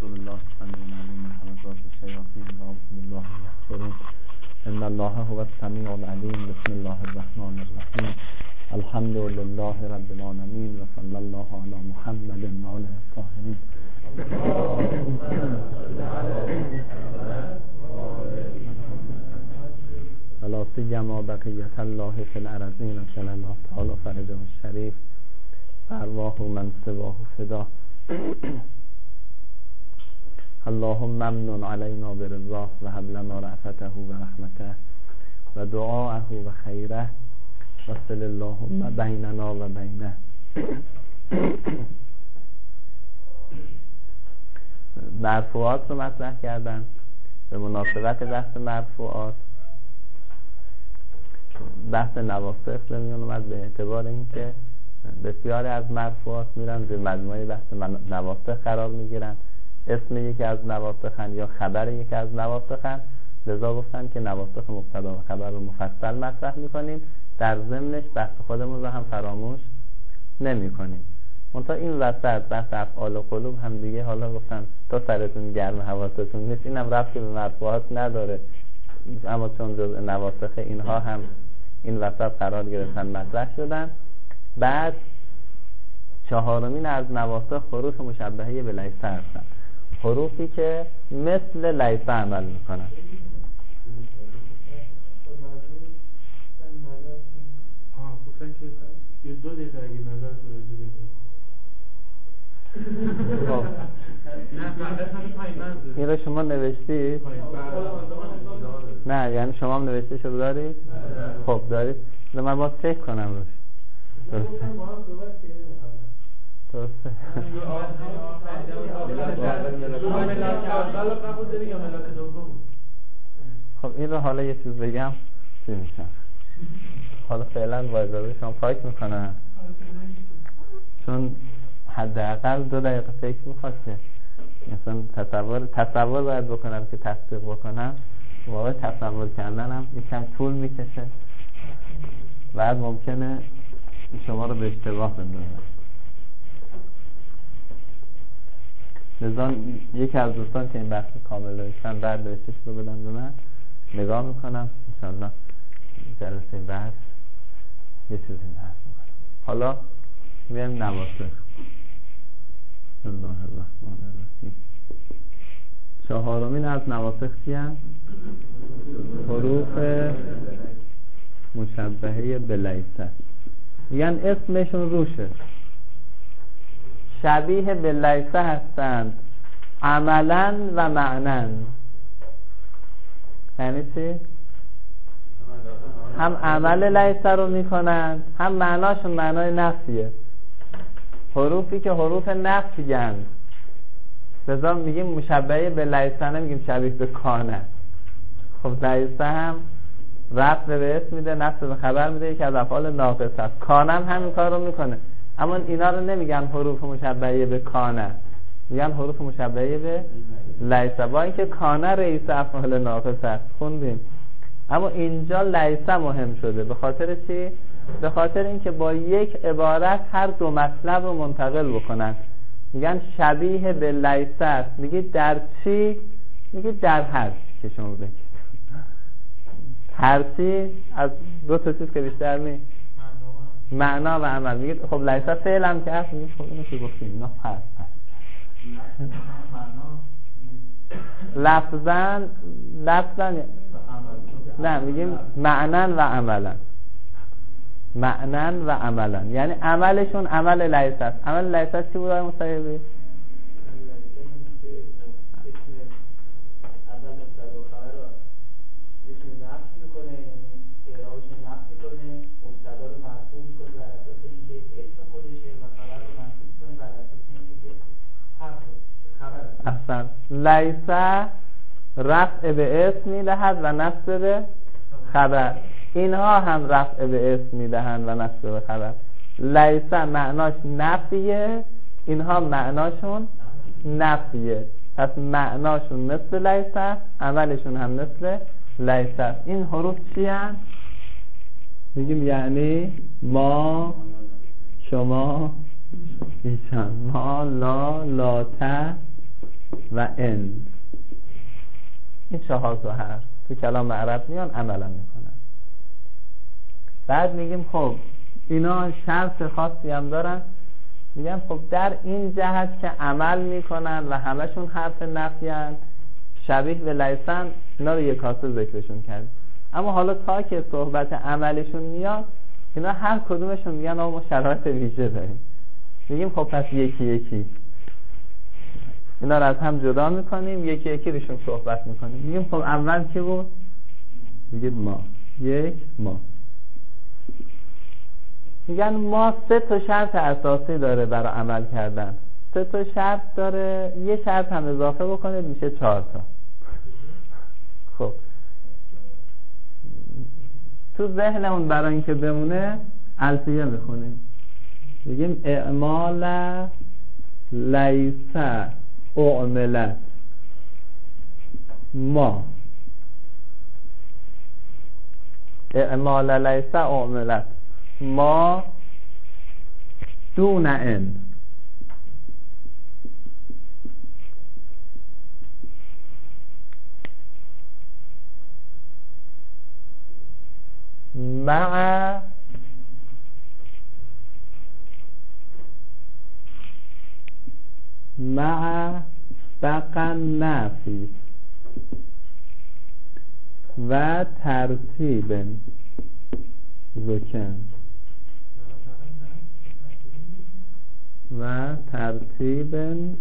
بالله السميع العليم من همزات الشياطين وأعوذ بالله من يحضرون إن الله هو السميع العليم بسم الله الرحمن الرحيم الحمد لله رب العالمين وصلى الله على محمد وعلى الطاهرين ولا سيما بقية الله في الأرضين صلى الله تعالى فرجه الشريف أرواح من سواه فدا اللهم ممنون علينا برضاه وهب لنا رأفته ورحمته ودعاءه وخيره وصل اللهم بيننا وبينه. مرفوعات رو مطرح کردن. به مناسبت بحث مرفوعات بحث نواسخ به میان اومد به اعتبار اینکه بسیاری از مرفوعات میرن زیر مجموعه بحث نواسخ قرار میگیرن، اسم یکی از نواسخن یا خبر یکی از نواسخن، لذا گفتن که نواسخ مبتدا و خبر رو مفصل مطرح میکنیم، در ضمنش بحث خودمون رو هم فراموش نمیکنیم. منتها این وسط بحث افعال و قلوب هم دیگه حالا گفتن تا سرتون گرم حواستون نیست، اینم ربطی به مرفوعات نداره، اما چون جزء نواسخ اینها هم این وسط قرار گرفتن مطرح شدن. بعد چهارمین از نواسخ حروف مشبهه به لیسه هستن، حروفی که مثل لیسه عمل میکنن. یه 2 دقیقه اگه نظر راجع بدید. این رو شما نوشتید؟ نه یعنی شما هم نوشته شده دارید؟ خب دارید؟ من باید فکر کنم روش. درسته. خب این رو حالا یه چیز بگم چی میشن؟ حالا فعلا با اجازه شما پاک میکنم، چون حداقل 2 دقیقه فکر میخواد که مثلا تصور باید بکنم که تصدیق بکنم، واقعا تصور کردنم یکم طول میکشه، بعد ممکنه شما رو به اشتباه بندازم. لذا یکی از دوستان که این بحث کامل داشتن بعد نوشتش رو بدن به من نگاه میکنم، انشالله جلسه بعد یه چیزی نحس میکنم. حالا میایم نواسخ. الله الرحمن الرحیم. چهارمین از نواسخ چی هست؟ حروف مشبهه به لیسه، میگن اسمشون روشه، شبیه به لیسه هستند عملا و معنن. یعنی چی؟ هم عمل لیسه رو میکنند هم معناشون معنای نفیه، حروفی که حروف نفی هستند. لذا میگیم مشبهه به لیسه، نمیگیم شبیه به کانه. خب لیسه هم رفع به اسم میده، نفع به خبر میده، یکی از افعال ناقص است. کانه هم همین کار رو میکنه، اما اینا رو نمیگن حروف مشبهه به کانه، میگن حروف مشبهه به لیسه، با اینکه کانه رئیس افعال ناقص است خوندیم، اما اینجا لیسه مهم شده. به خاطر چی؟ به خاطر اینکه با یک عبارت هر 2 مطلب رو منتقل بکنن. میگن شبیه به لیسه است. میگید در چی؟ میگید در هر چی که شما بگید. هر چی از 2 تا چیز که بیشتر نی، معنا و عمل. میگید خب لیسه فعل هم که هست، میگید خب اینو که گفتیم اینا هست. لفظاً نه، میگیم معنن و عملن. معنن و عملن یعنی عملشون عمل لیسه است. عمل لیسه چی بود آقای مصیبی؟ اصلا لیسه رفع به اسم میدهد و نصب به خبر، اینها هم رفع به اسم میدهند و نصب به خبر. لیسه معناش نفیه، اینها معناشون نفیه، پس معناشون مثل لیسه، عملشون هم مثل لیسه. این حروف چی هست؟ میگیم یعنی ما، شما، ایشان، ما، لا، لاته و ان. این 4 تا حرف تو کلام عرب میان عملا میکنن. بعد میگیم خب اینا شرط خاصی هم دارن. میگم خب در این جهت که عمل میکنن و همشون حرف نفی هستند، شبیه به لیسن، اینا رو یک کاسه ذکرشون کرد. اما حالا تا که صحبت عملشون میاد، اینا هر کدومشون میگن ما شرایط ویژه داریم. میگیم خب پس یکی یکی اینا رو از هم جدا میکنیم، یکی یکی روشون صحبت میکنیم. میگیم خب اول کی بود؟ میگید ما. ما میگن ما 3 تا شرط اساسی داره برای عمل کردن. 3 تا شرط داره، یه شرط هم اضافه بکنید میشه 4 تا. خب تو ذهنمون برای اینکه بمونه الفیه میخونیم. میگیم اعمال لیس اعملت ما. اعمال لیس اعملت ما دون ان. مع بقا نفی و ترتیب زکن و ترتیب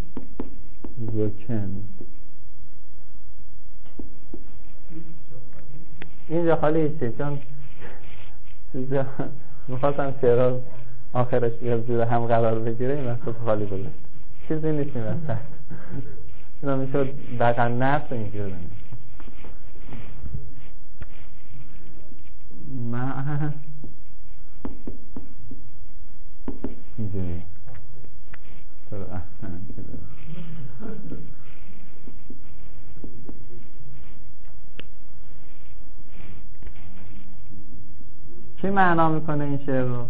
زکن. اینجا خالی هیچی، چون میخواستم شعرها آخرش بیاد زیر هم قرار بگیره، این وقت خالی بوده، چیزی نیست این وقت. اینا میشود بقا نفس اینجور دنید اینجوری چی معنا میکنه این شعر رو؟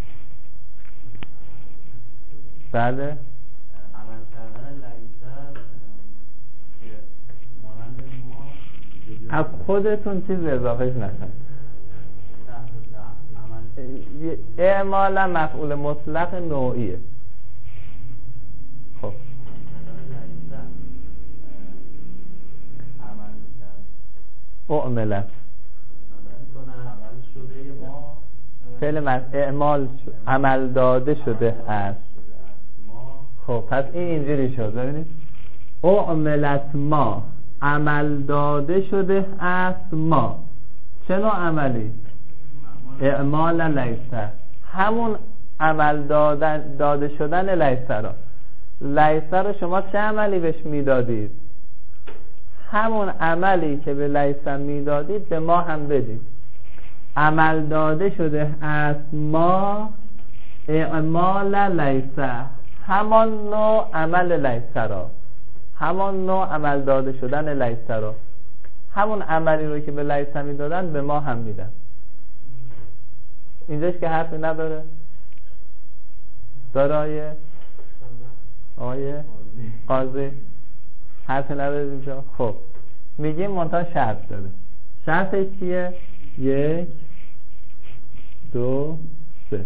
بله عمل کردن لیسر که مانند ما از خودتون چیز اضافهش نکن. اعمال مفعول مطلق نوعیه. خب اعملت فعل اعمال عمل داده شده است. خب پس این اینجوری شد، ببینید اعملت ما عمل داده شده است ما. چه نوع عملی؟ اعمال لیسه، همون عمل داده شدن لیسه را. لیسه را شما چه عملی بهش میدادید؟ همون عملی که به لیسه میدادید به ما هم بدید. عمل داده شده از ما اعمال لیسه، همان نوع عمل لیسه را، همان نوع عمل داده شدن لیسه را، همون عملی رو که به لیسه میدادن به ما هم میدن. اینجاش که حرفی نداره؟ داره آیه قاضی حرفی نداره اینجا. خب میگیم منتها شرط داره. شرطش چیه؟ 1 2 3.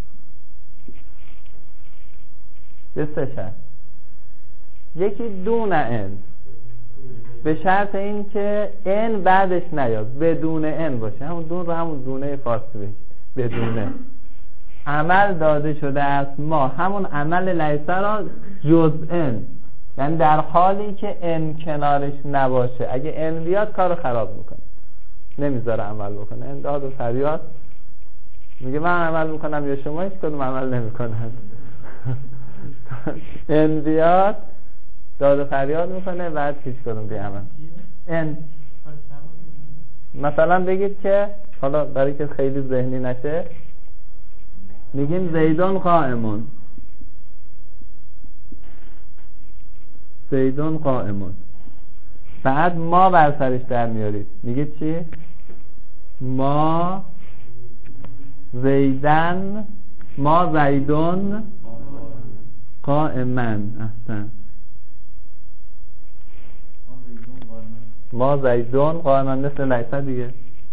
یه 3 شرط. یکی دون ان، به شرط این که ان بعدش نیاد، بدون ان باشه. همون دون رو همون دونه فارسی بگید، بدونه. عمل داده شده است ما، همون عمل لیسه را جز ان، یعنی در حالی که ان کنارش نباشه. اگه ان بیاد کارو خراب میکنه، نمیذاره عمل بکنه. ان داد و فریاد میگه من عمل میکنم یا شما هیچ کدوم عمل نمیکنن. ان بیاد داد و فریاد میکنه، بعد هیچ کدوم بی عمل. ان مثلا بگید که حالا برای که خیلی ذهنی نشه، میگیم زیدون قائمون، زیدون قائمون، بعد ما بر سرش در میارید، میگید چی؟ ما زیدن، ما زیدون قائمن. احسن. ما زیدون قائما مثل لیس دیگه.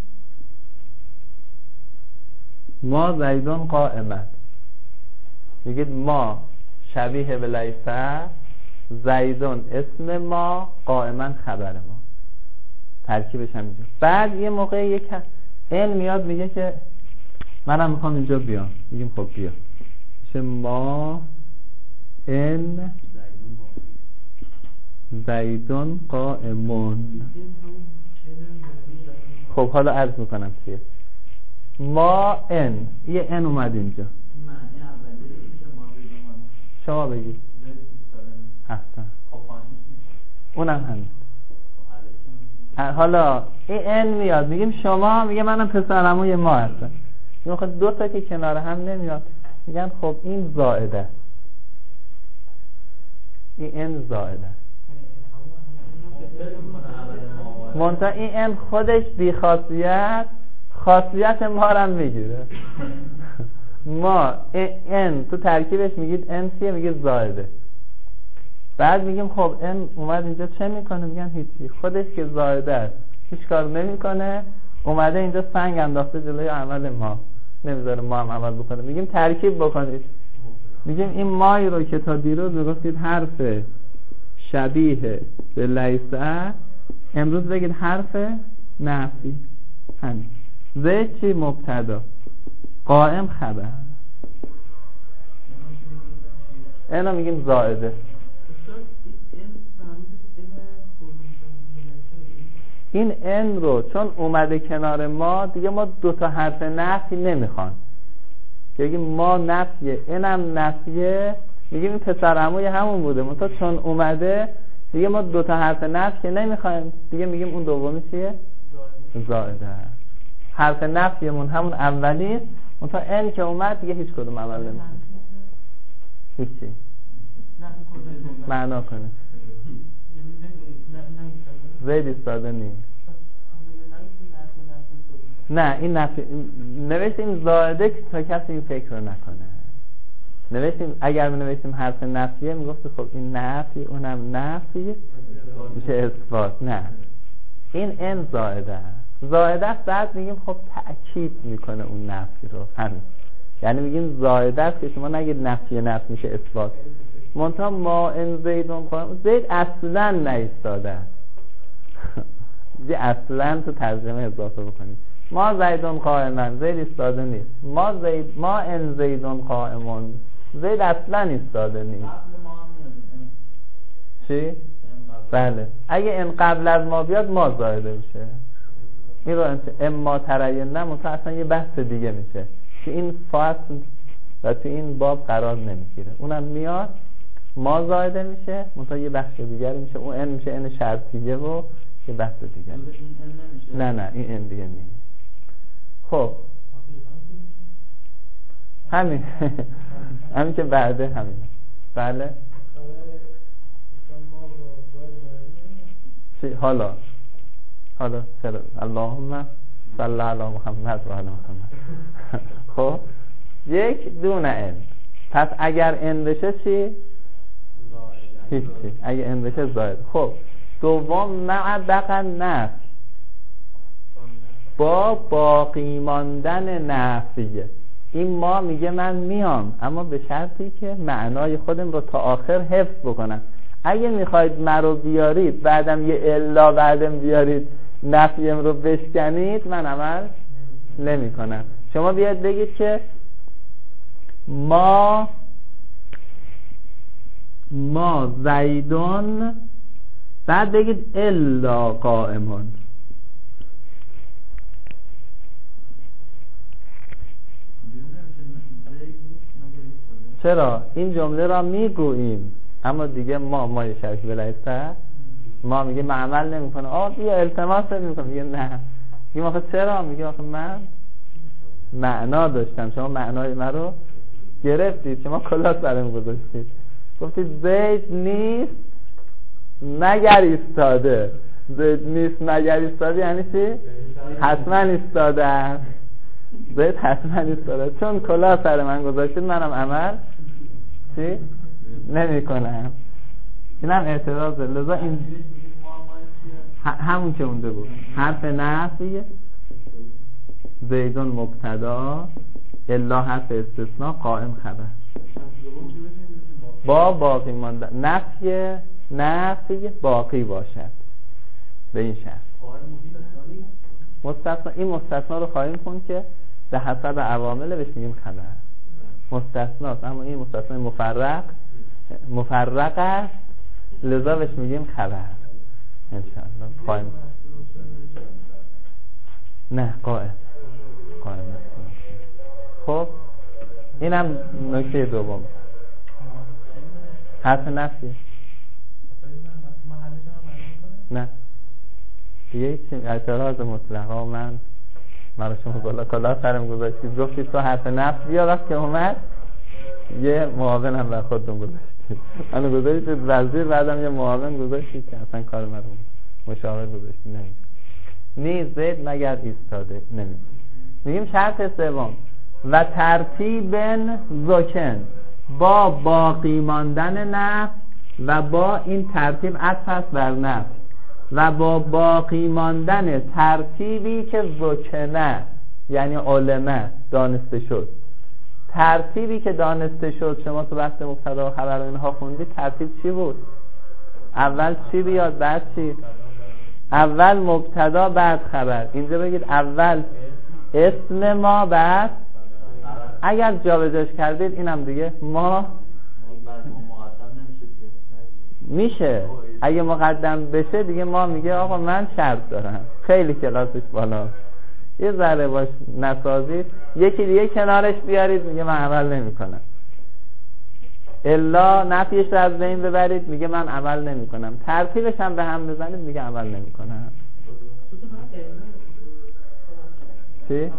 ما زیدون قائما، میگید ما شبیه به لیس، زیدون اسم ما، قائما خبر ما، ترکیبش هم اینجا. بعد یه موقع یک این میاد میگه که منم میخوام اینجا بیام، میگیم خب بیا، میشه ما ان زیدون قائمون. خب حالا عرض میکنم چیه ما ان، یه ان اومد اینجا، شما بگید حسن اونم همین. حالا این ان میاد میگیم شما، میگه منم پسرموی ما هستم، میگم خب دو تا که کنار هم نمیاد، میگن خب این زائده است، این ان زائده است. منتها این ان خودش بی خاصیت، خاصیت ما رو هم میگیره. ما ان تو ترکیبش میگید ان چیه؟ میگید زائده. بعد میگیم خب ان اومد اینجا چه میکنه؟ میگن هیچی، خودش که زائده است هیچ کار نمیکنه، اومده اینجا سنگ انداخته جلوی عمل ما، نمیذاره ما هم عمل بکنه. میگیم ترکیب بکنید، میگیم این مایی رو که تا دیروز میگفتید حرف شبیه به لیسه، امروز بگید حرف نفی. همین. زید چی؟ مبتدا، قائم خبر. اینا میگیم زائده. این ان رو چون اومده کنار ما دیگه، ما دو تا حرف نفی نمیخوان که بگیم ما نفیه اینم نفیه، میگیم این پسر عموی همون بوده، منتها چون اومده دیگه ما دو تا حرف نفی که نمیخوایم دیگه، میگیم اون دومی چیه؟ زائده. حرف نفیمون همون اولیه، منتها ان که اومد دیگه هیچ کدوم عمل نمیکنه، هیچی معنا کنه. زید ایستاده نیست. نه این نفی نوشتیم زائده تا کسی این فکر رو نکنه. نوشتیم اگر نوشتیم حرف نفیه میگفت خب این نفی اونم نفی میشه اثبات. نه این ان زائده است. زائده است بعد میگیم خب تأکید میکنه اون نفی رو. همین یعنی میگیم زائده است که شما نگید نفی میشه اثبات. منتها ما ان زیدون قائم، زید اصلا نایستاده است. دیگه اصلا تو ترجمه اضافه بکنید ما زیدون قائما، زید ایستاده نیست. ما ان زیدون قائمون، زید اصلا ایستاده نیست. چی؟ بله اگه ان قبل از ما بیاد ما زائده میشه. این رو اما ترین نه، منتها اصلا یه بحث دیگه میشه که این فصل و تو این باب قرار نمیگیره. اونم میاد ما زائده میشه، منتها یه بخش دیگری میشه. اون ان میشه ان شرطیه و یه بحث دیگه. نه این ان دیگه نیست. خب همین همین که بعده همین. بله چی حالا چرا اللهم صل علی محمد و علی محمد. خب یک دونه ان. پس اگر ان بشه چی؟ هیچی. اگر ان بشه زائد. خب دوم مع بقا نفی، با باقی ماندن نفیه. این ما میگه من میام اما به شرطی که معنای خودم رو تا آخر حفظ بکنم. اگه میخواید مرو بیارید بعدم یه الا بعدم بیارید نفیم رو بشکنید، من عمل نمی کنم. شما بیاید بگید که ما زیدون، بعد بگید الا قائمون. چرا این جمله را میگوییم اما دیگه ما شرک بلایسته ما میگه معمل نمیکنه. بیا التماس میکنه، میگه نه. میگه آخه چرا؟ میگه آخه من معنا داشتم، شما معنای من رو گرفتید، شما کلا سرم گذاشتید، گفتید زید نیست مگر ایستاده. زید نیست مگر ایستاده یعنی چی؟ حتما ایستاده است. زید حتما ایستاده. چون کلا سر من گذاشتید منم عمل چی؟ نمی کنم. اینم اعتراضه. لذا این همون که اونجا بود. حرف نفی زیدون مبتدا الا حرف استثناء قائم خبر با باقی ماندن. نفی باقی باشد به این شرط. مستثنا این مستثنا رو خواهیم خوند که به حسب عوامل بهش میگیم خبر. مستثناست اما این مستثنا مفرق است لذا بهش میگیم خبر انشاءالله. خواهیم نه قائم است. خب اینم نکته دوم. حرف نفی نه دیگه هیچ اعتراض مطلقا من رو شما بالا کلا سرم گذاشتید گفتید تو حرف نفی بیا وقت که اومد یه معاون هم بر خودتون گذاشتید. منو گذاشتید وزیر بعدم یه معاون گذاشتید که اصلا کار من رو مشاور گذاشتید. نیز زید مگر ایستاده نمید. میگیم شرط سوم و ترتیب زکن با باقی ماندن نفی و با این ترتیب عطف است بر نفی و با باقی ماندن ترتیبی که زکنه یعنی علمه دانسته شد. ترتیبی که دانسته شد شما تو بحث مبتدا و خبر اینها خوندید. ترتیب چی بود؟ اول چی بیاد بعد چی؟ اول مبتدا بعد خبر. اینجا بگید اول اسم ما بعد اگر جابجاش کردید اینم دیگه ما میشه. اگه مقدم بشه دیگه ما میگه آقا من شرط دارم خیلی کلاسش بالا یه ذره باش نسازید یکی دیگه کنارش بیارید میگه من عمل نمی کنم. الا نفیش رو از بین ببرید میگه من عمل نمی کنم. ترتیبش هم به هم بزنید میگه عمل نمی کنم. چی؟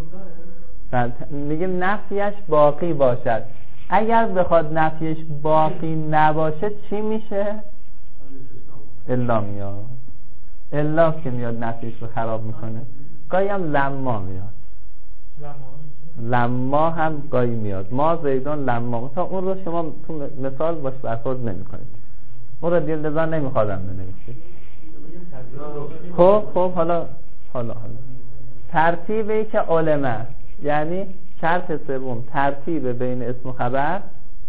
میگه نفیش باقی باشد. اگر بخواد نفیش باقی نباشه چی میشه؟ الا میاد. الا که میاد نفیش رو خراب میکنه. گاهی هم لما میاد. لما هم گاهی میاد. ما زیدان لما تا اون رو شما تو مثال باش برخورد نمی کنید. اون رو دیلدزا نمیخوادم بنویسید. خب حالا ترتیبی که علمه یعنی شرط سوم ترتیب بین اسم و خبر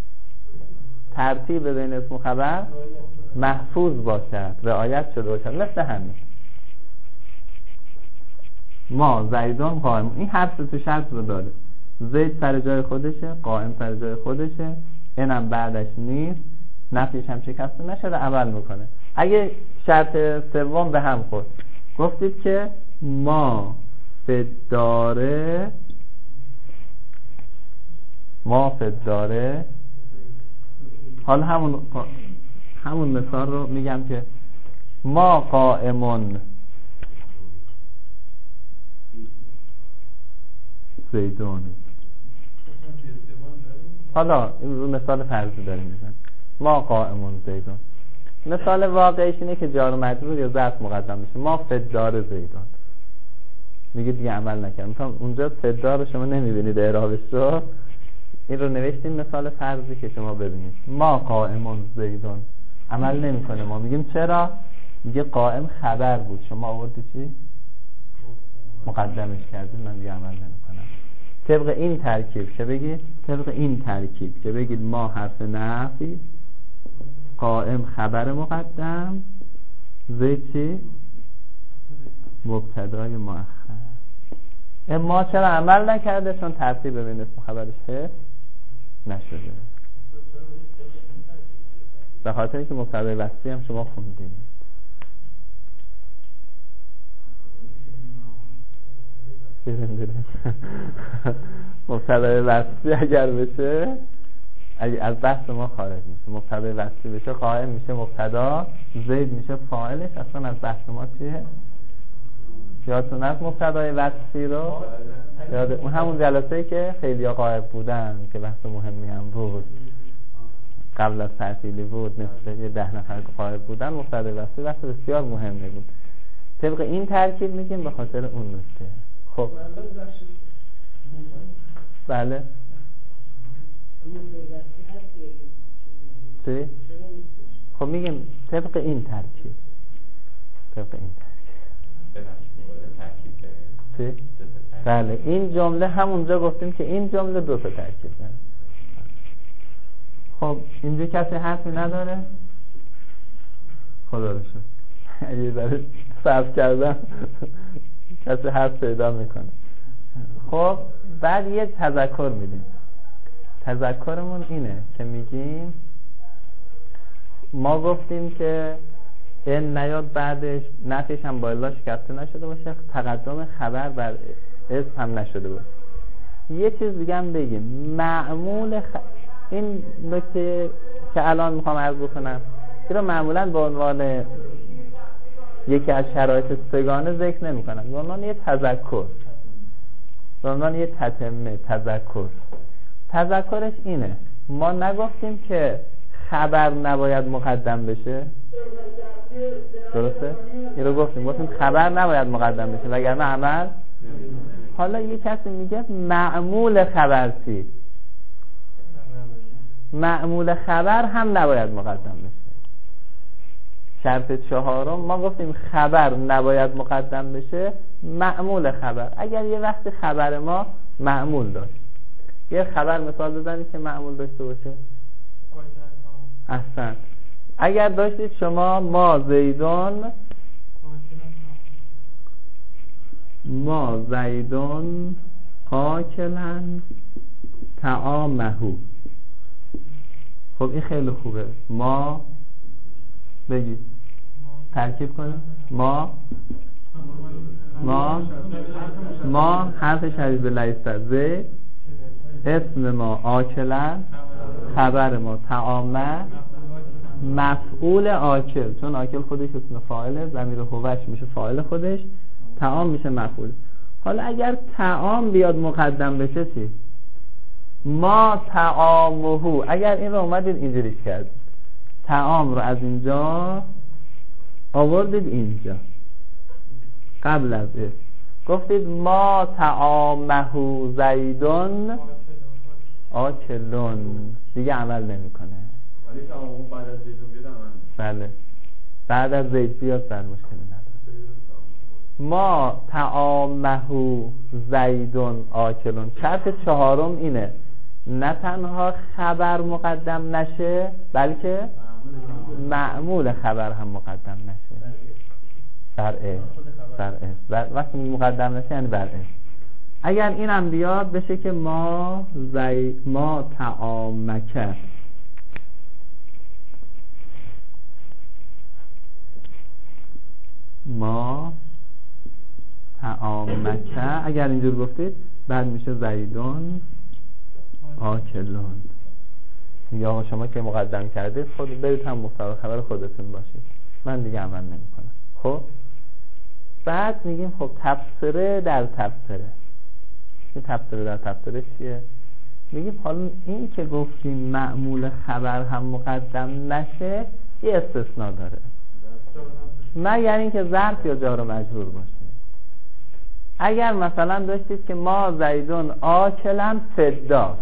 محفوظ باشد رعایت شده باشد. مثل همین ما زیدان قائم. این حرف تو شرط رو داره. زید سر جای خودشه قائم سر جای خودشه اینم بعدش نیست نفیش هم شکسته نشده عمل میکنه. اگه شرط سوم به هم خورد گفتید که ما فداره حالا همون مثال رو میگم که ما قائمون زیدون. حالا این رو مثال فرضی داریم میزن ما قائمون زیدون. مثال واقعیش اینه که جار و مجرور یا ظرف مقدم میشه. ما فدار زیدون میگه دیگه عمل نکردم. مثلا اونجا فدار رو شما نمیبینید اعرابش رو. این رو نوشتیم مثال فرضی که شما ببینید. ما قائمون زیدون عمل نمیکنه. ما میگیم چرا؟ میگه قائم خبر بود شما آوردی چی؟ مقدمش کردید من دیگه عمل نمیکنم. طبق این ترکیب که بگید ما حرف نفی قائم خبر مقدم زید چی؟ مبتدای مؤخر. ما چرا عمل نکرده؟ چون ترتیب بین اسم خبرش حفظ نشده. به خاطر اینکه مبتدای وصلی هم شما خوندید. مبتدای وصلی اگر بشه از بحث ما خارج میشه. مبتدای وصلی بشه قائم میشه مبتدا زید میشه فاعلش. اصلا از بحث ما چیه؟ یادتون از مبتدای وصلی رو اون همون جلسه‌ای که خیلی ها غایب بودن که بحث مهمی هم بود قبل از تعطیلی بود مثل 10 نفر که غایب بودن مبتدای وصلی بحث بسیار مهمی بود. طبق این ترکیب میگیم به خاطر اون نکته. خب بله چی؟ خب میگیم طبق این ترکیب طبق این ترکیب. چی؟ بله این جمله همونجا گفتیم که این جمله 2 تا ترکیب داره. خب اینجا کسی حرفی نداره؟ خدا رو شکر یه ذره صرف کردم کسی حرف پیدا میکنه. خب بعد یه تذکر میدیم. تذکرمون اینه که میگیم ما گفتیم که این نیاد بعدش نفیش هم با الا شکسته نشده باشه، تقدم خبر بر اسم هم نشده باشه. یه چیز دیگه هم بگیم، معمول این نکته که الان میخوام عرض بکنم این رو معمولا به عنوان یکی از شرایط سگانه ذکر نمی کنم، به عنوان یه تذکر، به عنوان یه تتمه تذکر. تذکرش اینه، ما نگفتیم که خبر نباید مقدم بشه، درسته؟ این رو گفتیم خبر نباید مقدم بشه وگرنه عمل. حالا یه کسی میگه معمول خبر چی؟ معمول خبر هم نباید مقدم بشه. شرط 4 ما گفتیم خبر نباید مقدم بشه، معمول خبر. اگر یه وقت خبر ما معمول داشت، یه خبر مثال بزنید که معمول داشته باشه. احسن. اگر داشتید شما ما زیدون آکلن طعامهو. خب این خیلی خوبه. ما بگید ترکیب کنیم. ما حرف شدید به لیسته، زید اسم ما آکلن، خبر ما طعامه، مفعول آکل، چون آکل خودش اسم فاعله، ضمیر هوش میشه فاعل خودش، طعام میشه مفعول. حالا اگر طعام بیاد مقدم بشه چی؟ ما طعامهو. اگر این رو اومدید اینجوریش کردید، طعام رو از اینجا آوردید اینجا قبل از اسم، گفتید ما طعامهو زیدون آکلون، دیگه عمل نمیکنه. ولی طعامهو بعد از زیدون بیاد عمل. بله بعد از زید بیاد در مشکلی نداره. ما طعامهو زیدون آکلون. شرط 4 اینه نه تنها خبر مقدم نشه بلکه معمول خبر هم مقدم نشه. بر اسم. وقتی مقدم نشه یعنی بر اسم. اگر اینم بیاد بشه که ما طعامک. ما طعامک. اگر اینجور گفتید بعد میشه زیدون آکلون. یا شما که مقدم کردید خود برید هم مختار خبر خودتون باشید، من دیگه عمل نمی کنم. خب بعد میگیم خب تفسیره در تفسیره. این تفسیره در تفسیره چیه؟ میگیم حالا این که گفتیم معمول خبر هم مقدم نشه یه استثناء داره، مگر اینکه ظرف یا جار و مجرور باشه. اگر مثلا داشتید که ما زیدون آکلن فدار،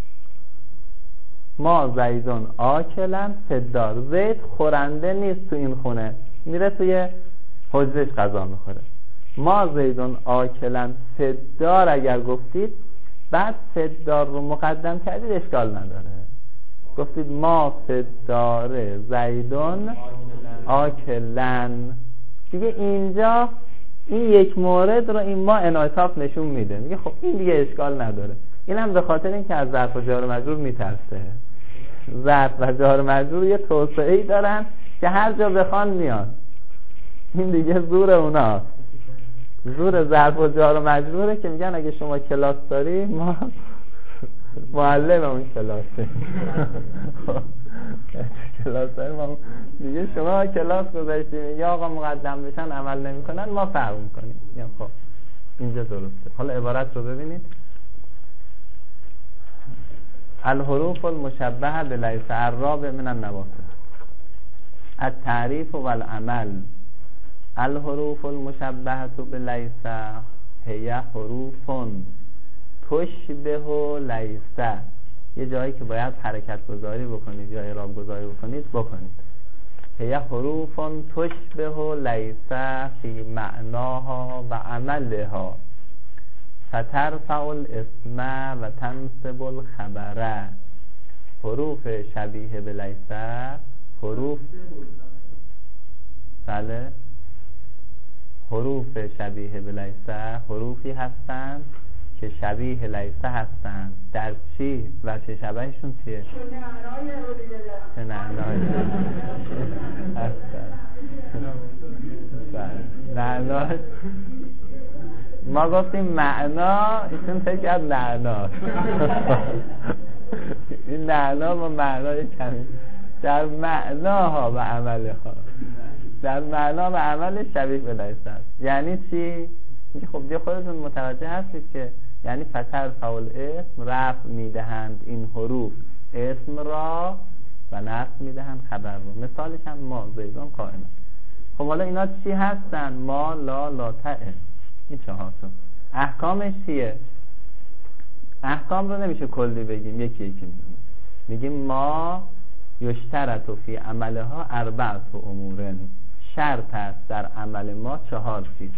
ما زیدون آکلن فدار، زید خورنده نیست تو این خونه، میره توی حجرش غذا میخوره. ما زیدون آکلن فدار اگر گفتید بعد فدار رو مقدم کردید اشکال نداره، گفتید ما فدار زیدون آکلن. دیگه اینجا این یک مورد رو این ما انعطاف نشون میده، میگه خب این دیگه اشکال نداره. اینم به خاطر اینکه از ظرف و جار و مجرور میترسه. ظرف و جار و مجرور یه توسعه‌ای دارن که هر جا بخوان میان. این دیگه زور اوناست، زور ظرف و جار و مجروره که میگن اگه شما کلاس داری ما معلم اون کلاسه. کلاس داری ما دیگه شما کلاس گذاشتیم یا آقا مقدم بشن عمل نمیکنن ما فرق میکنیم. خب اینجا درسته. حالا عبارت رو ببینید. الحروف المشبهه بلیس الرابع من النواصب التعریف والعمل. الحروف المشبهه بلیس هی حروف تشبه لیس. یه جایی که باید حرکت گذاری بکنید یا اعراب گذاری بکنید هی حروف تشبه لیس فی معناها و عملها فترفع الاسم و تنصب الخبر. حروف شبیه به لیس، حروف بله، حروف شبیه به لیس حروفی هستند که شبیه لیس هستند. در چی؟ وجه شبهشون چیه؟ چه معنایی هستند؟ معناش ما گفتیم معنا، ایشون فکر کرد نعنا. این نعنا با معنای کمی در معناها و عملها، در معنا و عمل شبیه به لیس است. یعنی چی؟ خب دیگه خودتون متوجه هستید که یعنی فترفع الاسم، رفع میدهند این حروف اسم را و نصب میدهند خبر را. مثالش هم ما زیدون قائم. خب حالا اینا چی هستن؟ ما، لا، لاتعه. این 4 تا احکامش چیه؟ احکام رو نمیشه کلی بگیم، یکی یکی میگیم. ما یشترط فی عملها 4 امور. شرط است در عمل ما 4 چیز.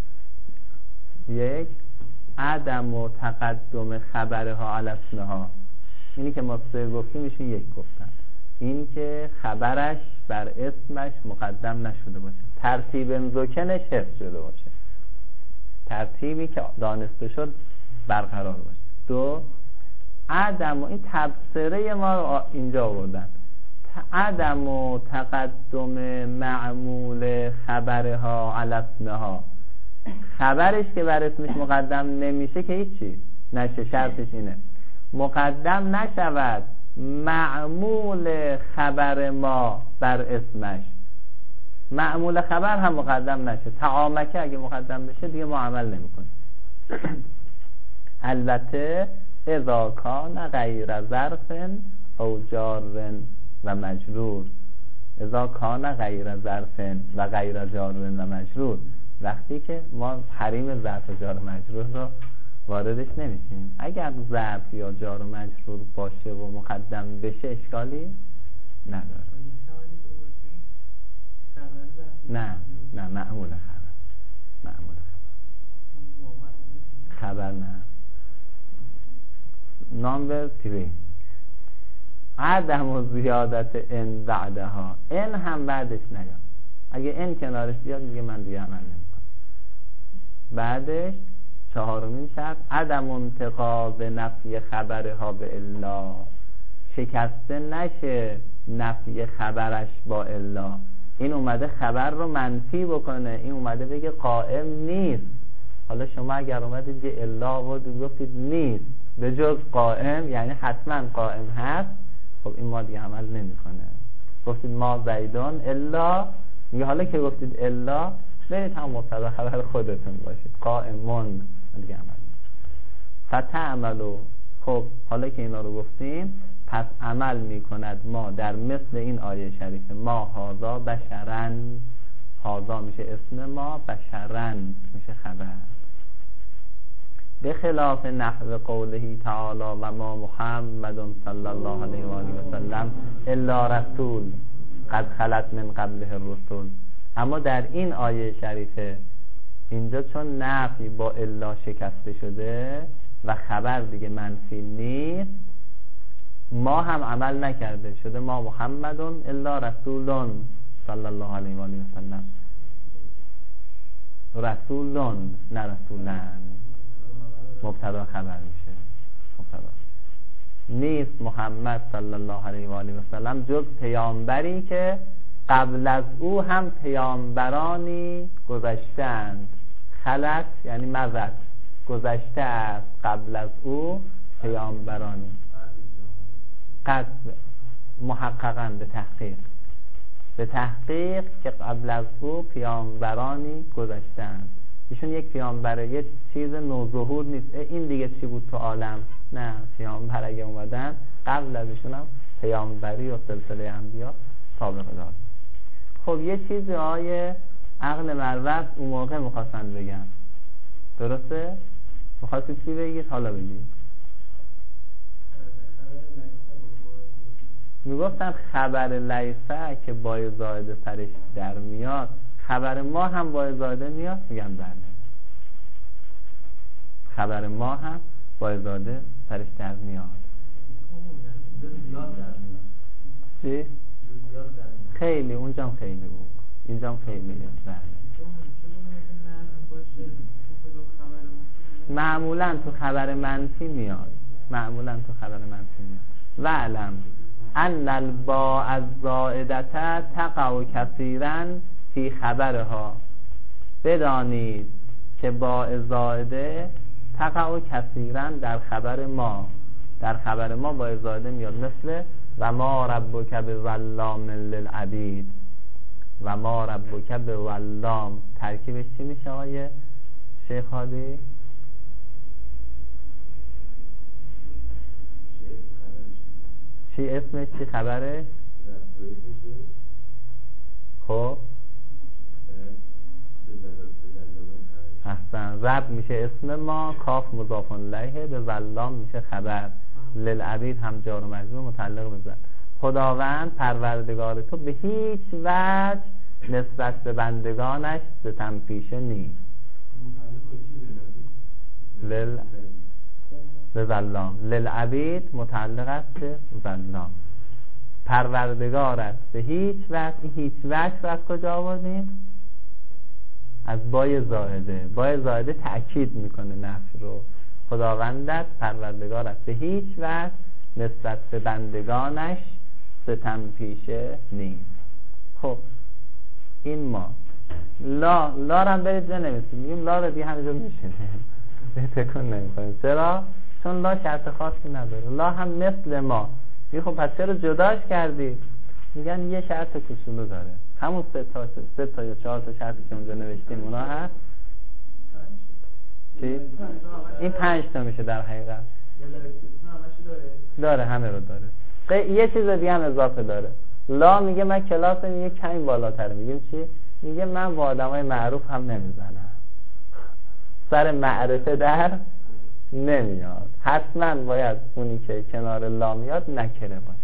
1 عدم و تقدم خبرها علی اسمها. اینی که ما 3 گفتیم ایشون 1 گفتن. این که خبرش بر اسمش مقدم نشده باشه، ترتیب ذکنش حفظ شده باشه، ترتیبی که دانسته شد برقرار باشه. 2 عدم، و این تبصره ما رو اینجا آوردن، عدم و تقدم معمول خبرها علی اسمها. خبرش که بر اسمش مقدم نمیشه که هیچی نشه. شرطش اینه مقدم نشود معمول خبر ما بر اسمش. معمول خبر هم مقدم نشه. تعامکه اگه مقدم بشه دیگه ما عمل نمی کنیم. البته اذا کان غیر ظرف او جار و مجرور. اذا کان غیر ظرف و غیر جار و مجرور، وقتی که ما حریم ظرف و جار و مجرور رو واردش نمیشیم. اگر ظرف یا جار و مجرور باشه و مقدم بشه اشکالی نداره. نه معمول خبر، معمول خبر نه. نامبر 3 عدم و زیادت ان بعدها. ان هم بعدش نیاد. اگه ان کنارش بیاد میگه من دیگه عمل نمیکنم. بعدش 4مین شرط عدم انتقاض نفی خبرها به الا. شکسته نشه نفی خبرش با الا. این اومده خبر رو منفی بکنه، این اومده بگه قائم نیست. حالا شما اگر اومدید یه الا و گفتید نیست به جز قائم، یعنی حتما قائم هست، خب این ما دیگه عمل نمیکنه. گفتید ما زیدان الا، میگه حالا که گفتید الا برید هم مبتدا خبر خودتون باشید قائمون دیگه عمل. فتعملوا. خب حالا که اینا رو گفتیم پس عمل میکند ما در مثل این آیه شریف. ما هذا بشرن، هذا میشه اسم ما، بشرن میشه خبر. به خلاف نحو قوله تعالی و ما محمد صلی الله علیه و آله و سلم الا رسول قد خلت من قبله الرسل. اما در این آیه شریفه اینجا چون نفی با الا شکسته شده و خبر دیگه منفی نیست، ما هم عمل نکرده شده ما محمدون الا رسولون صلی الله علیه و آله و سلم. رسولون نه رسولن، مبتدا خبر میشه. مبتدا نیست محمد صلی الله علیه و آله و سلم جز پیامبری که قبل از او هم پیامبرانی گذشتند. خلق یعنی مضت، گذشته است قبل از او پیامبرانی. قد محققاً به تحقیق که قبل از او پیامبرانی گذشتند. ایشون یک پیامبره، یک چیز نوظهور نیست. این دیگه چی بود تو عالم؟ نه، پیامبر اگه اومدن قبل از ایشون هم پیامبری و سلسله انبیا سابقه داشت. خب یه چیزی های عقل مروت اون موقع میخواستن بگن، درسته؟ میخواستید چی بگید؟ حالا بگید. میگفتن خبر لیسه که با زائده سرش در میاد، خبر ما هم با زائده میاد؟ میگن بله، خبر ما هم با زائده سرش در میاد. چی؟ خیلی اونجام خیلی بود، اینجام خیلی بله. معمولا تو خبر منفی میاد، معمولا تو خبر منفی میاد. وعلم ان الباء الزائدة تقع کثیرا فی خبرها، بدانید که باء زائده تقع کثیرا در خبر ما، در خبر ما باء زائده میاد، مثل و ما ربک بظلام للعبید. و ما ربک بظلام ترکیبش چی میشه آقای شیخ هادی؟ چی اسمش، چی خبره؟ خب احسن، رب میشه اسم ما، کاف مضاف الیه، به ظلام میشه خبر، للعبید هم جار و مجرور متعلق به ظل. خداوند پروردگار تو به هیچ وجه نسبت به بندگانش ستم پیشه نیست. به ظلام، للعبید متعلق است به ظلام. پروردگارت به هیچ وجه، این هیچ وجه رو از کجا آوردیم؟ از بای زائده. بای زائده تأکید میکنه نفی رو. خداوندت پروردگارت به هیچ وجه نسبت به بندگانش ستم پیشه نیست. خب این ما لا رو هم برید بنویسیم، میگیم لا رو دیگه همینجا میشینه تکون نمیکنیم. چرا؟ چون لا شرط خاصی نداره. لا هم مثل ما. خب پس چرا جداش کردی؟ میگن یه شرط کوچولو داره، همون سه تا یا 4 تا شرطی که اونجا نوشتیم اونا هست. چی؟ این 5 تا میشه در حقیقت. داره، همه رو داره. یه چیز دیگه هم اضافه داره. لا میگه من کلاسم یه کمی بالاتر. میگیم چی؟ میگه من با آدمای معروف هم نمیزنم، سر معرفه در نمیاد، حتما باید اونی که کنار لا میاد نکره باشه.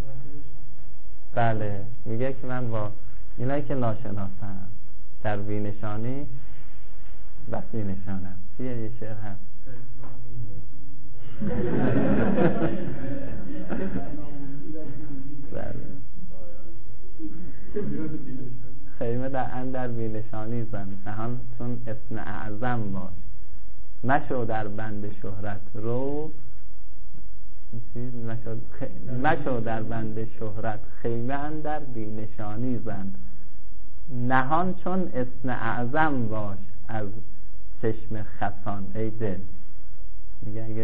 بله، میگه که من با اینایی که ناشناسم در بینشانی بس بینشانم. یه شعر هست خیمه در بینشانی زن، نهان چون اسم اعظم باش، مشو در بند شهرت رو، مشو در بند شهرت، خیمه اندر بینشانی زن، نهان چون اسم اعظم باش از چشم خسان ای دل. میگه اگه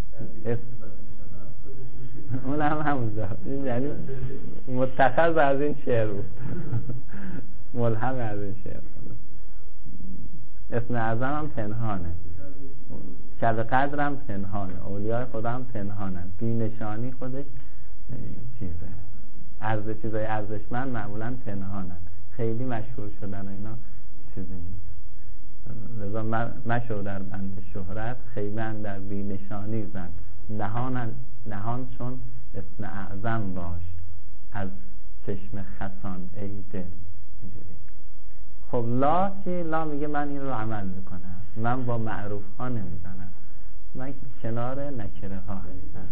اون هم همونجا، یعنی متخذ از این شعر بود ملهم از این شعر. اسم اعظم هم پنهانه، شب قدر هم پنهانه، اولیاء خدا هم پنهانن، بینشانی خودش چیزه، چیزای ارزشمند معمولا پنهانن، خیلی مشهور شدن و اینا چیزی نیست. لذا مشو در بند شهرت، خیمه اندر بینشانی زن، نهان چون اسم اعظم باش از چشم خسان ای دل. اینجوری. خب لا چی؟ لا میگه من این رو عمل میکنم، من با معروف ها نمیزنم، من کنار نکره ها هستم.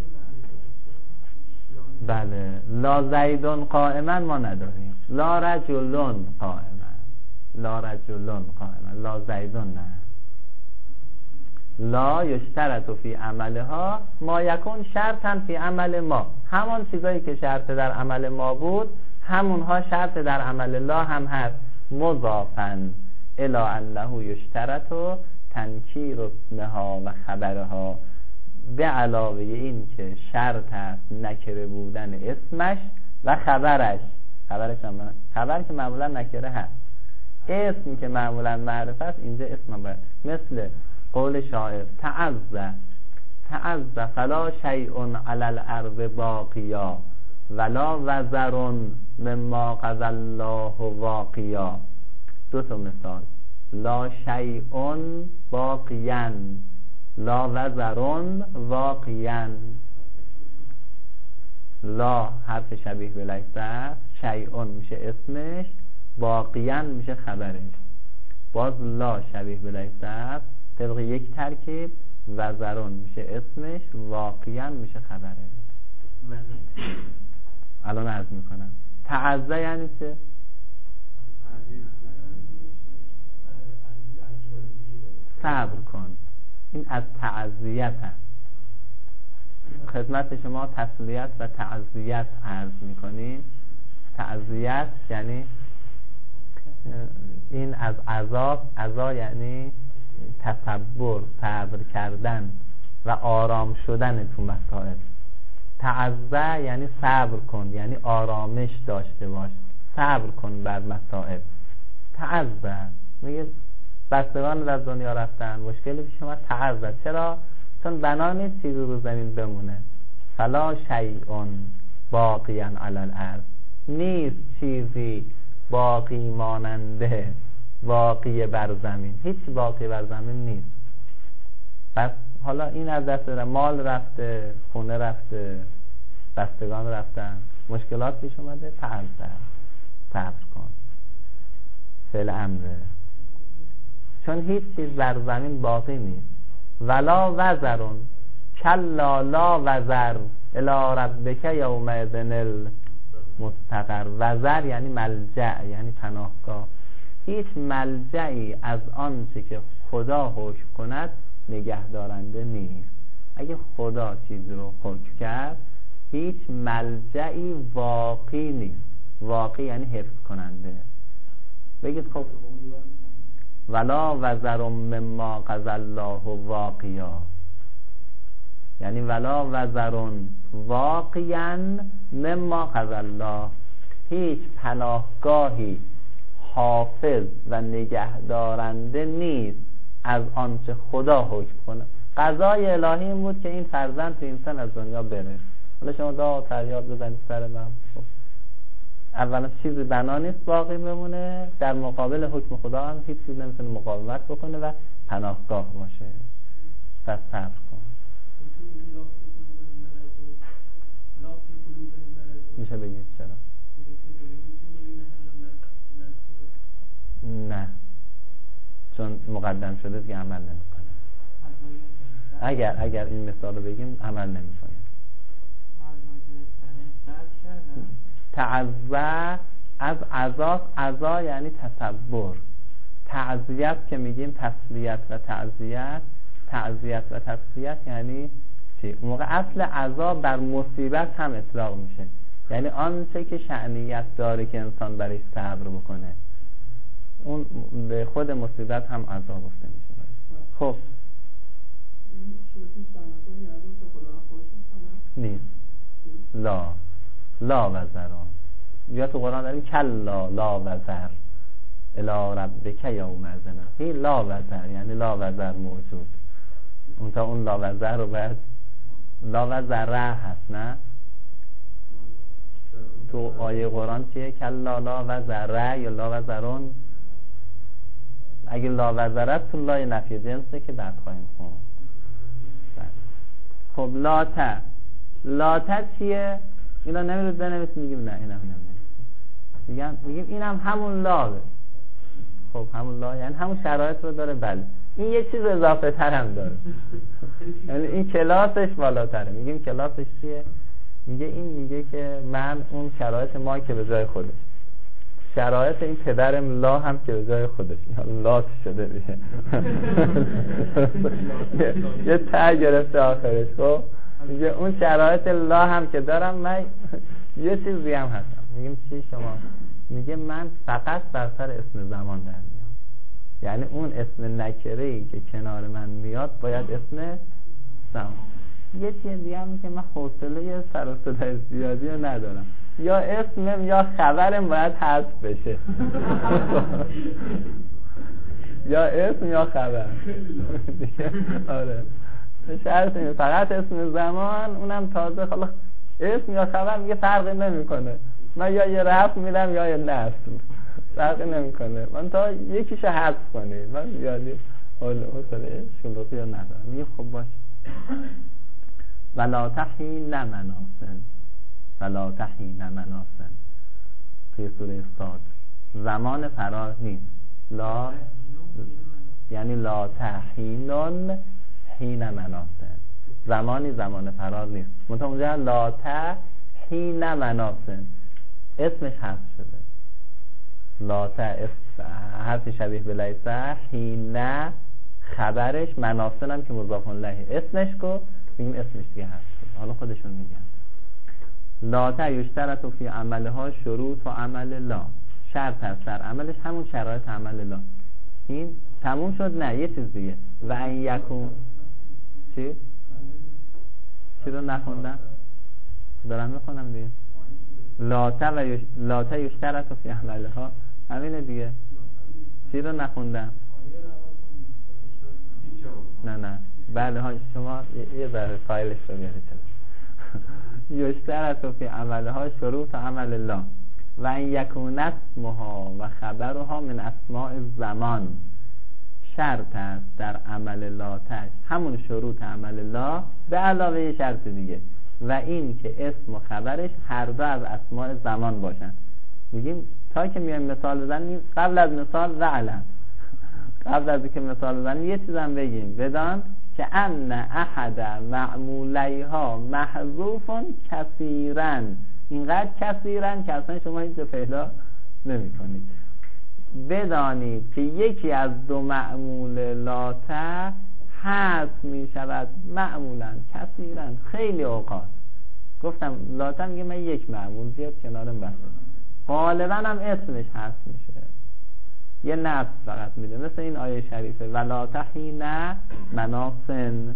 بله، لا زیدون قائما ما نداریم، لا رجلون قائما، لا رجلون قائما، لا زیدون نه. لا یشترط فی عملها ما یکون شرطا فی عمل ما، همون چیزایی که شرط در عمل ما بود همونها شرط در عمل لا هم هست، مضافن الی انه یشترط تنکیر اسمها و خبرها، به علاوه این که شرط است نکره بودن اسمش و خبرش. خبر که معمولا نکره هست، اسم که معمولا معرفه است اینجا اسم باید. مثل قول شاعر تعز فلا شیء علی الارض باقیا ولا وزر مما قضى الله واقیا. 2 تا مثال، لا شیء باقیا، لا وزر واقیا. لا حرف شبیه به لیس است، شیئون میشه اسمش، باقیاً میشه خبرش. باز لا شبیه به لیس است، طبق یک ترکیب وزرون میشه اسمش، واقعاً میشه خبرش. الان عرض میکنم. تعزه یعنی چه؟ صبر کن. این از تعزیت هست. خدمت شما تسلیت و تعزیت عرض میکنیم. تعزیت یعنی این از عزا یعنی تصبر، صبر کردن و آرام شدن تو مسائل. تعزه یعنی صبر کن، یعنی آرامش داشته باش، صبر کن بر مسائل. تعزه میگه بستگان در دنیا رفتن، مشکلی پیش اومد، تعزه. چرا؟ چون بنا نیست چیزی رو زمین بمونه. فلا شیئون باقیاً علی الارض، نیست چیزی باقی ماننده، باقی بر زمین. هیچ باقی بر زمین نیست. پس حالا این از دست داره، مال رفته، خونه رفته، بستگان رفتن، مشکلات پیش اومده، تعزه، صبر کن. فعل امره، چون هیچ چیز بر زمین باقی نیست. ولا وزرون کلا لا وزر الی ربک یومئذ المستقر. وزر یعنی ملجأ، یعنی پناهگاه. هیچ ملجأی از آنچه که خدا حکم کند نگه دارنده نیست. اگه خدا چیزی رو حکم کرد، هیچ ملجأی واقعی نیست. واقعی یعنی حفظ کننده. بگید خب ولا وزر مما قضى الله واقعا، یعنی ولا وزر واقعا مما قضى الله، هیچ پناهگاهی حافظ و نگهدارنده نیست از آنچه خدا حکم کنه. قضای الهی این بود که این فرزند تو این سن از دنیا بره. حالا شما دعا فریاد بزنید سر من، اولا چیزی بنا نیست باقی بمونه، در مقابل حکم خدا هم هیچ چیز نمیتونه مقاومت بکنه و پناهگاه باشه. پس صبر کن. میشه بگید چرا؟ نه، چون مقدم شده دیگه عمل نمیکنه. اگر این مثال رو بگیم عمل نمیکنه. تعزه از عزا، عزا یعنی تصبر. تعزیت که میگیم تسلیت و تعزیت، تعزیت و تسلیت یعنی چی؟ اون موقع اصل عزا بر مصیبت هم اطلاق میشه، یعنی آنچه که شأنیت داره که انسان برای صبر بکنه، اون به خود مصیبت هم عزا گفته میشه. خب نیست. لا وزران، یا تو قرآن داریم کلا لا وزر الی ربک یومئذ. هی لا وزر یعنی لا وزر موجود. اون تا اون لا وزر رو باید لا وزره هست، نه؟ تو آیه قرآن چیه؟ کلا لا وزره یا لا وزرون. اگه لا وزره تو لای نفی جنسه که بعد خواهیم خوند. خب لاته چیه؟ اینا نمیرود بنویسیم، میگیم نه اینم نمیرود، میگیم اینم همون لاوه. خب همون لا یعنی همون شرایط رو داره. بله این یه چیز اضافه تر هم داره، یعنی این کلاسش بالاتره. میگیم کلاسش چیه؟ میگه که من اون شرایط ما که به جای خودش، شرایط این پدرم لا هم که به جای خودش، لا شده بیه یه ته گرفته آخرش. خب میگه اون شرایط لا هم که دارم، من یه چیزی هم هستم. میگیم چی شما؟ میگه من فقط بر سر اسم زمان در میام، یعنی اون اسم نکره‌ای که کنار من میاد باید اسم زمان. یه چیز دیگه هم که من حوصله سر و صدای زیادی رو ندارم، یا اسمم یا خبرم باید حذف بشه یا اسم یا خبر. آره شرط اینه فقط اسم زمان، اونم تازه خلاص اسم یا خبر میگه فرقی نمیکنه، من یا یه رفع میدم یا یه نصب، فرقی نمیکنه، من تا یکیشو حذف کنید، من یادی حوصله شلوغی رو ندارم. میگه خب باشه. ولا تحین مناسن، ولا تحین مناسن توی سوره صاد. زمان فرار نیست. لا یعنی لا تحینن حین مناسن، زمانی زمان فرار نیست. منتها اونجا لا تحین مناسن اسمش حذف شده. لا حرف شبیه به لیسه، حین خبرش، مناسن هم که مضاف الیه اسمش کو بگیم اسمش دیگه حذف شده. حالا خودشون میگن لا یشترط فی عملها شروط و عمل لا، شرط هست در عملش همون شرایط عمل لا. این تموم شد؟ نه، یه چیز دیگه. و ان یکون چی رو نخوندم؟ دارم میخونم دیگه. لا یشترط فی عملها، همینه دیگه. چی رو نخوندم؟ نه بله ها، شما یه ذره فایلش رو بیارید. یشترط فی عملها شروط عمل لا و ان یکون اسمها و خبرها من اسماء الزمان. شرط است در عمل لاتش همون شروط عمل لا به علاوه یه شرط دیگه، و این که اسم و خبرش هر دو از اسماء زمان باشن. میگیم تا که میایم مثال بزنیم، قبل از مثال و علم، قبل از اینکه مثال بزنیم یه چیزم بگیم، بدان که ان احد معمولیها محذوف کثیرا، اینقدر کثیرا که اصلا شما هیچ پیدا نمی کنید. بدانید که یکی از دو معمول لاته حذف می شود معمولا، کثیرا، خیلی اوقات. گفتم لاته میگه من یک معمول زیاد کنارم بسته، غالبا هم اسمش حذف میشه، یه نفس فقط میده، مثل این آیه شریفه ولا تحین مناسن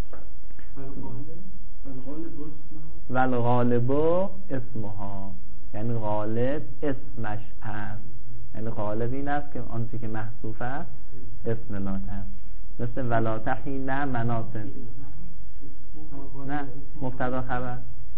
والغالب اسمها، یعنی غالب اسمش هست، یعنی غالب این است که آنچه که محذوف است اسم لاته است. مثل ولا تحین مناسن، نه مبتدا خبر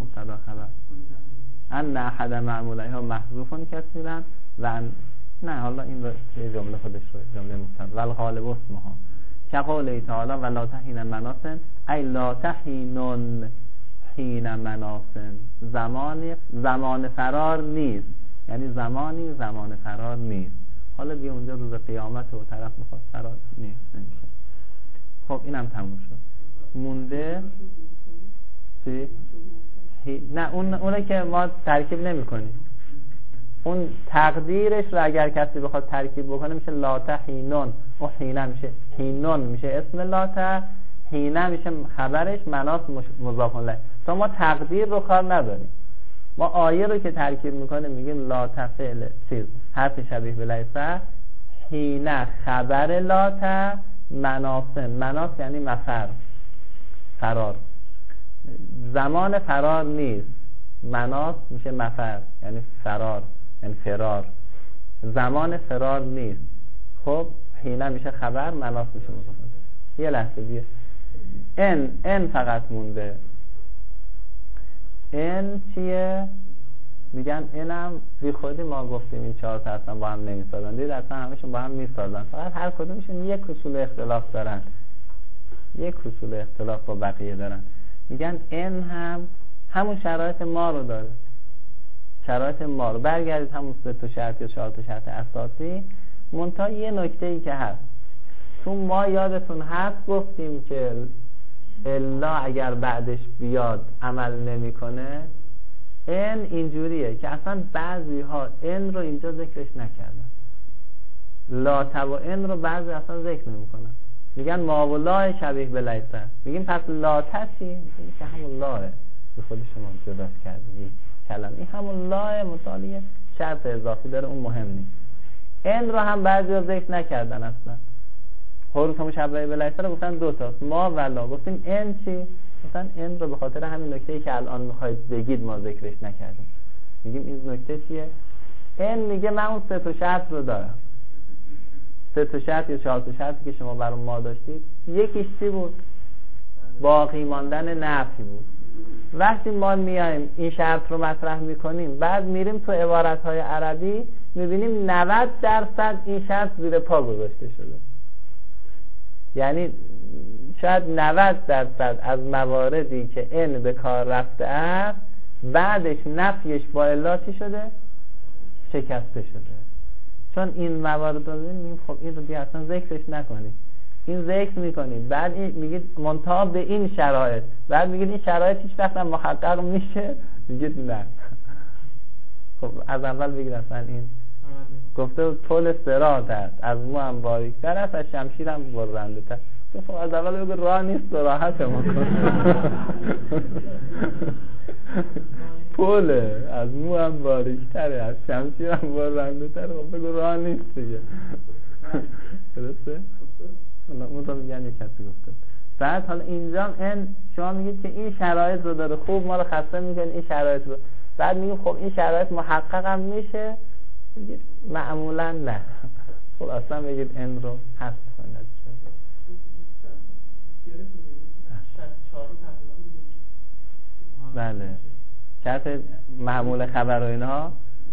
ان احد معمولیها محذوف کثیرا و نه، حالا این یه جمله خودش رو جمله مبتدا والغالب اسمها که قوله تعالی ولا تحین مناسن ای لا تحینن حین مناسن، زمان فرار نیست، یعنی زمان فرار نیست. حالا دیگه اونجا روز قیامت و طرف میخواد فرار نیست، نمیشه. خب اینم تموم شد. مونده چی؟ نه اونه که ما ترکیب نمی کنیم، اون تقدیرش رو اگر کسی بخواد ترکیب بکنه میشه لاته حینون، اون حینه میشه حینون، میشه اسم لاته، حینه میشه خبرش، مناس مضاف الیه. تو ما تقدیر رو کار نداریم، ما آیه رو که ترکیب میکنه میگیم لاته فعل چیز حرف شبیه به لیسه، حینه خبر لاته، مناسن، مناس یعنی مفر، فرار، زمان فرار نیست، مناس میشه مفر یعنی فرار، یعنی فرار، زمان فرار نیست. خب حینه میشه خبر، مناس میشه مضاف. یه لحظه دیگه ان فقط مونده. ان چیه؟ میگن اینم بی خودی ما گفتیم این چهار تا اصلا با هم نمیسازن، دید اصلا همشون با هم میسازن، فقط هر کدومشون یک اصول اختلاف دارن، یک اصول اختلاف با بقیه دارن. میگن ان هم همون شرایط ما رو داره، شرایط ما رو. برگردید همون 3 تا شرط یا 4 تا شرط اساسی، منتها یه نکته ای که هست تو ما یادتون هست گفتیم که الا اگر بعدش بیاد عمل نمیکنه. ان اینجوریه که اصلا بعضی ها ان رو اینجا ذکرش نکردن، لا و ان رو بعضی اصلا ذکر نمیکنن، میگن ما و لا شبیه به لیسه. میگیم پس لا چی؟ میگیم که همون لاه به خود شما جداش کردید کلمه، این همون لاه مطالعه شرط اضافی داره، اون مهم نیست. ان رو هم بعضی ها ذکر نکردن، اصلا حروف مشبهه به لیسه رو گفتن 2 تاست، ما و لا. گفتیم ان چی؟ مثلا ان رو به خاطر همین نکته‌ای که الان می‌خواید بگید ما ذکرش نکردیم. میگیم این نکته چیه؟ ان میگه من اون 3 تا شرط رو دارم، 3 تا شرط یا 4 تا شرطی که شما برای ما داشتید، یکیش چی بود؟ باقی ماندن نفی بود. وقتی ما میایم این شرط رو مطرح میکنیم، بعد میریم تو عبارت‌های عربی میبینیم 90% این شرط زیر پا گذاشته شده، یعنی شاید 90% از مواردی که ان به کار رفته است بعدش نفیش با الا چی شده؟ شکسته شده. چون این موارد رو ببینیم خب این رو دیگه اصلا ذکرش نکنید، این ذکر میکنید بعد میگید منتها به این شرایط، بعد میگید این شرایط هیچ وقت هم محقق میشه، میگید نه. خب از اول بگید اصلا این گفته طول سرات است، از مو هم باریک‌تر است، از شمشیر هم برنده تر. خب از اول بگید راه نیست و راحت ما کن. پوله از مو هم باریک‌تره، از شمشیر هم برنده تر. خب بگو راه نیست دیگه. درسته؟ اون رو میگن یک کسی گفته. بعد حالا اینجا شما میگید که این شرایط رو داره، خوب ما رو خسته میگن این شرایط رو، بعد میگیم خب این شرایط محقق هم میشه، میگید معمولا نه. خب اصلا بگید این رو حذف کنید. بله شرط معمول خبر و اینها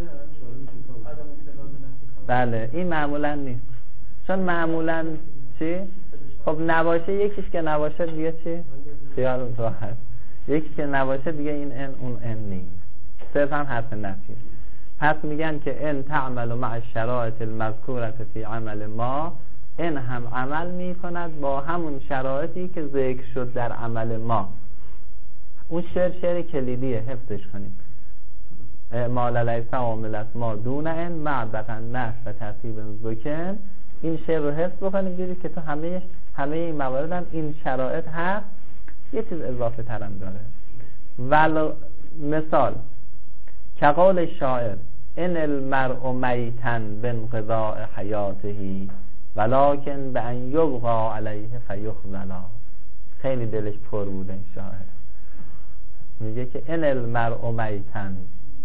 بله این معمولا نیست، چون معمولا چی؟ خب نباشه یکیش که نباشه دیگه چی؟ خیال راحت. یکی که نباشه دیگه این ان اون ان نیست، صرف هم حرف نفیه. پس میگن که ان تعمل مع الشرایط المذکورة فی عمل ما، این هم عمل میکند با همون شرایطی که ذکر شد در عمل ما. اون شعر کلیدیه، حفظش کنیم. اعمال لیس عاملت ما دون ان معبقا نفس و ترتیب زکن. این شعر رو حفظ بکنیم دیدید که تو همه این موارد هم این شرایط هست، یه چیز اضافه ترم داره. مثال که قول شاعر ان المرء میتن بانقضاء حیاته ولکن بان یبقى علیه فیخذلا. خیلی دلش پر بوده این شاعر، میگه که ان المرء میتن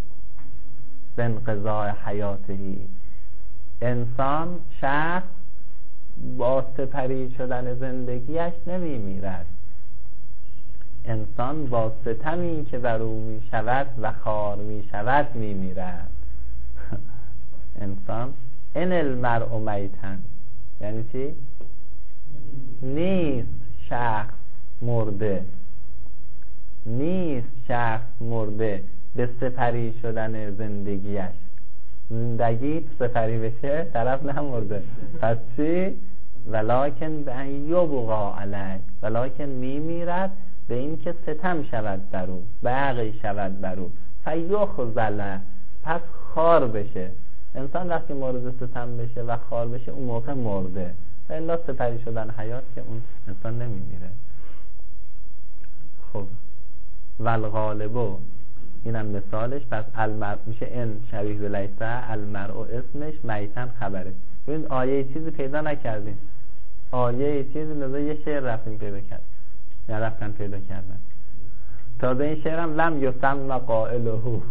بانقضاء حیاته، انسان شخص با سپری شدن زندگیش نمیمیرد، انسان با ستمی که بر او می شود و خار می شود می میرد. انسان ان المرء میتن یعنی چی؟ نیست شخص مرده، نیست شخص مرده به سپری شدن زندگیش. زندگی سپری بشه طرف نمرده، پس چی؟ ولکن به ان یبقى علیه، ولکن می میرد به این که ستم شود بر او، بغی شود بر او، فیخذل، پس خار بشه. انسان وقتی مورد ستم بشه و خار بشه اون موقع مرده، و الا سپری شدن حیات که اون انسان نمیمیره. خب والغالبو اینم مثالش. پس المرء میشه ان شبیه به لیس، المرء اسمش، میتن خبره. ببین آیه چیزی پیدا نکردیم، آیه چیزی لذا یه شعر رفتیم پیدا کرد یا رفتن پیدا کردن. تازه این شعرم لم یسم قائله.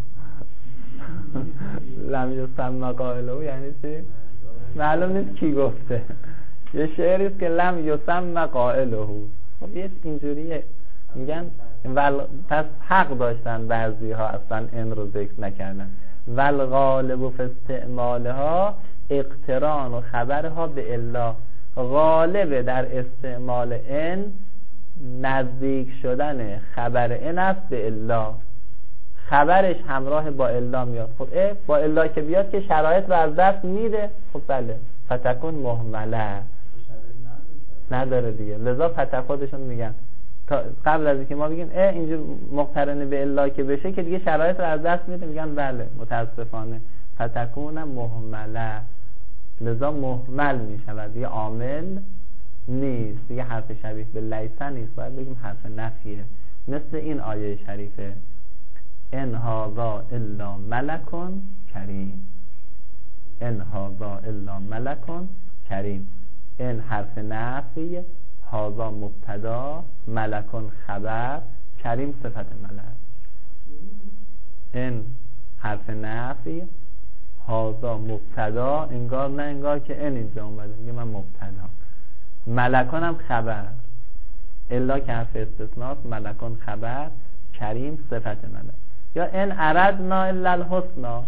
لم یسم قائله یعنی چی؟ معلوم نیست کی گفته. یه شعری است که لم یسم قائله. خب یه اینجوریه میگن پس حق داشتن بعضی ها اصلا این رو ذکر نکردن. والغالب فی استعمالها اقتران و خبرها به الا، غالب در استعمال ان نزدیک شدن خبر ان است به الا، خبرش همراه با الا میاد. خب با الا که بیاد که شرایط رو از دست میده. خب بله فتکون مهمله نداره دیگه، لذا فتح خودشون میگن تا قبل از اینکه ما بگیم اینجور مقترن به الا که بشه که دیگه شرایط رو از دست میده، میگن بله متاسفانه فتکون مهمله، لذا مهمل میشود، دیگه عامل نیست، دیگه حرف شبیه به لیس نیست، باید بگیم حرف نفیه. مثل این آیه شریفه ان هذا الا ملک کریم، ان هذا الا ملک کریم. این حرف نفیه، هذا مبتدا، ملک خبر، کریم صفت ملک. این حرف نفیه، هذا مبتدا، انگار نه انگار که این اینجا اومده، میگه من مبتدا، ملکان هم خبر، الا که حرف استثناء، ملکان خبر، کریم صفت ملک. یا ان اردنا الا الحسنا،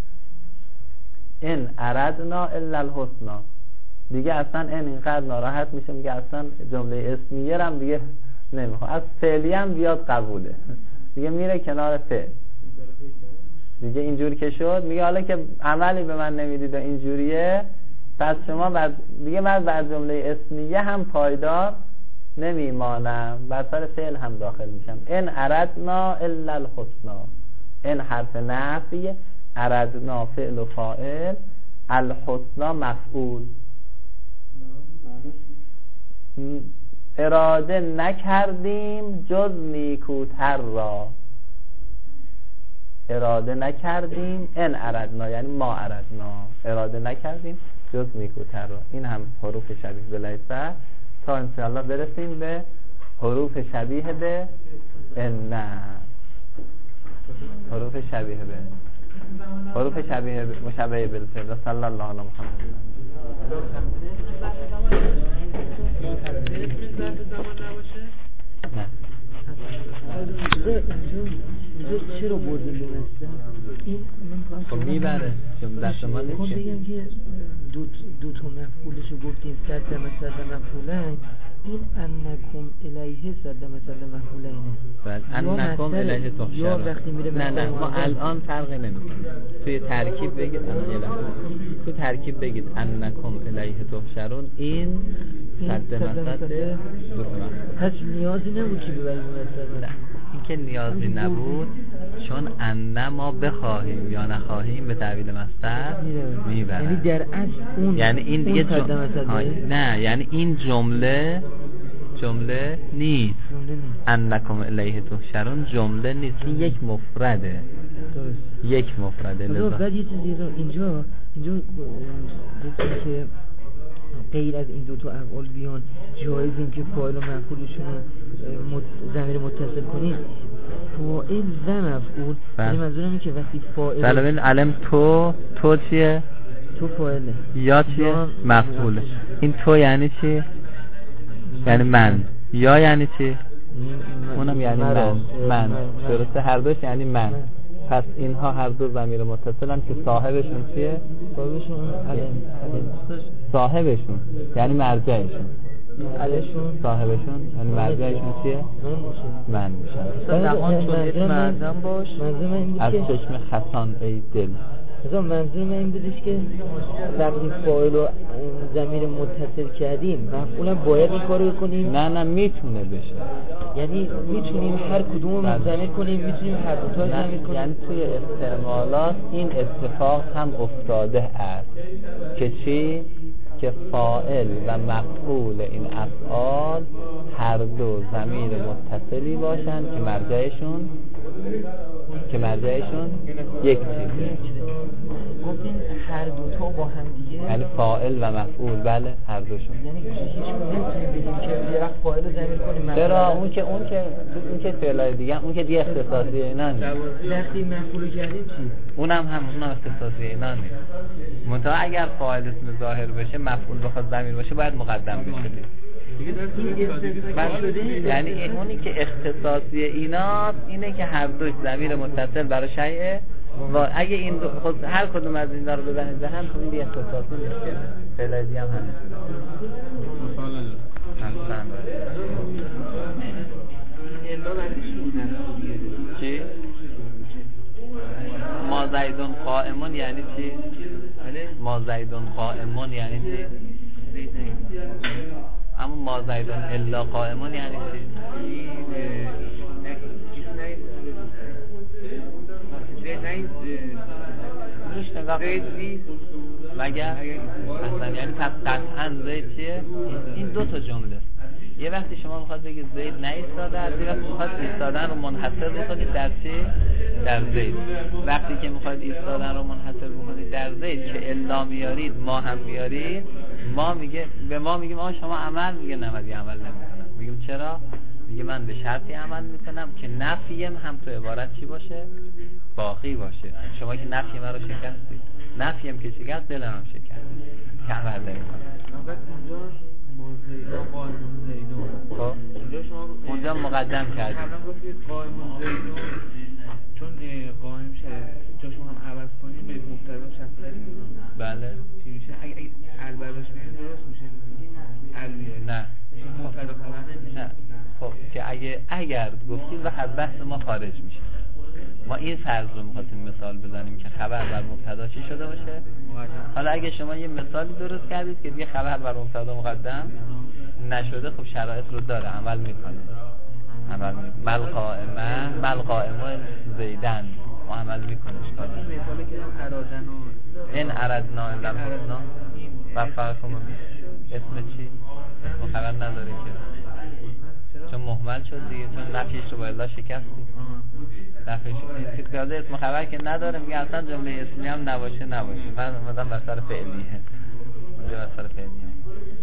ان اردنا الا الحسنا، دیگه اصلا اینقدر ناراحت میشه، میگه اصلا جمله اسمیه هم دیگه نمیخواد، از فعلی هم بیاد قبوله، دیگه میره کنار فعل. دیگه اینجوری که شد میگه حالا که عملی به من نمیدید و اینجوریه، پس شما دیگه من بر جمله اسمیه هم پایدار نمیمانم، بر سر فعل هم داخل میشم. ان اردنا الا الحسنا، ان حرف نفی، اردنا فعل و فاعل، الحسنا مفعول. اراده نکردیم جز نیکوتر را، اراده نکردیم، ان اردنا یعنی ما اردنا، اراده نکردیم جز نیکوتر را. این هم حروف شبیه به لیسه، تا انشاءالله برسیم به حروف شبیه به ان، حروف شبیه به حروف شبیه مشابه بالفعل. صلی الله علی محمد. چرا بردیم به مثلا این خب میبره چون دست ما نیست. خب بگم که دو تا مفعولشو گفتیم صد مثلا مفعولین، این انکم الیه صد مثلا مفعولینه. بعد انکم الیه تحشرون، یا وقتی میره نه ما الان فرقی نمیکنه. توی ترکیب بگید تو ترکیب بگید انکم الیه تحشرون، این صد مثلا دو تا مفعول. پس نیازی نبود که ببریم مثلا. نه این که نیازی نبود، چون ان ما بخواهیم یا نخواهیم به تعبیل مصدر میبره. یعنی در اصل اون، یعنی این دیگه نه، یعنی این جمله نیست. انکم الیه تحشرون جمله نیست، این یک مفرده. درست، یک مفرده. لذا بعد یه چیزی رو اینجا گفتیم که غیر از این دو تا افعال بیان جایز این که فاعل و مفعولشون رو ضمیر متصل کنید، فاعل و مفعول. یعنی منظورم اینه که وقتی فاعل ببین علم تو چیه؟ تو فاعله، یا چیه؟ مفعوله. این تو یعنی چی؟ یعنی من. یا یعنی چی؟ اونم یعنی من. درسته، هر دوش یعنی من. پس اینها هر دو ضمیر متصلن که صاحبشون چیه؟ صاحبشون یعنی مرجعشون. صاحبشون یعنی مرجعشون چیه؟ من میشن. زمان چونید مردم باش از چشم خسان ای دل. منظور من این بودش که وقتی فاعل و ضمیر متصل کردیم مفعولم باید این کارو کنیم؟ نه میتونه بشه، یعنی میتونیم هر کدوم رو ضمیر کنیم، میتونیم هر دو تا ضمیر کنیم. یعنی توی استعمالات این اتفاق هم افتاده است که چی؟ که فاعل و مفعول این افعال هر دو ضمیر متصلی باشن که مرجعشون یک چیزه. گفتین هر دو تا با هم دیگه، یعنی فاعل و مفعول. بله هر دوشون. یعنی هیچ نمیتونیم بگیم که یه وقت فاعل رو ضمیر کنیم. چرا؟ اون که فعلای دیگه، اون که دیگه اختصاصی اینا نیست. وقتی مفعول کردیم چی؟ اونم اختصاصی اینا نیست. منتها اگر فاعل اسم ظاهر بشه، مفعول بخواد ضمیر باشه، باید مقدم بشه. یعنی اونی که اختصاصی اینا اینه که هر دوش ضمیر متصل برای شیء و اگه این خود هر کدوم از اینا رو بزنید ذهن، تو این اختصاصی نیست که فعلی هم همین. چی؟ ما زیدون قائمون یعنی چی؟ ما زیدون قائمون یعنی چی؟ اما ما زیدون الا قائمون یعنی چی؟ مگر اصلا یعنی پس قطعا زید چیه؟ این دو تا جمله. یه وقتی شما میخواد بگید زید نایستاده است، یه وقتی میخواد ایستادن رو منحصر بکنید در چی؟ در زید. وقتی که میخواد ایستادن رو منحصر بکنید در زید که الا میارید ما هم میارید، به ما میگیم شما عمل، میگه نه من عمل نمیکنم. میگیم چرا؟ میگه من به شرطی عمل میکنم که نفیم هم تو عبارت چی باشه؟ باقی باشه. شما که نفی من رو شکستید، نفیم که شکست دلم هم شکستید که عمل نمیکنم. خب اونجا مقدم کردیم چون قائم جاشون هم عوض کنیم به مبتدا شخص. بله چی میشه؟ اگه البرش میگه درست میشه؟ نه مبتدا خبر نمیشه. خب که اگر گفتید و از بحث ما خارج میشه. ما این فرض رو می‌خواستیم مثال بزنیم که خبر بر مبتدا چی شده باشه. حالا اگه شما یه مثالی درست کردید که دیگه خبر بر مبتدا مقدم نشده، خب شرایط رو داره، عمل میکنه. مل قائمه زیدن و عمل میکنه. مثالی که هم ارادن و این اردنا الا الحسنا وفقكم. اسم چی؟ اسم خبر نداره که، چون مهمل شد دیگه، چون نفیش رو با الا شکستی. نفیش این اسم خبر که نداره، میگه اصلا جمله اسمی هم نباشه. من اومدم بر سر فعلیه، اونجا بر سر فعلیه.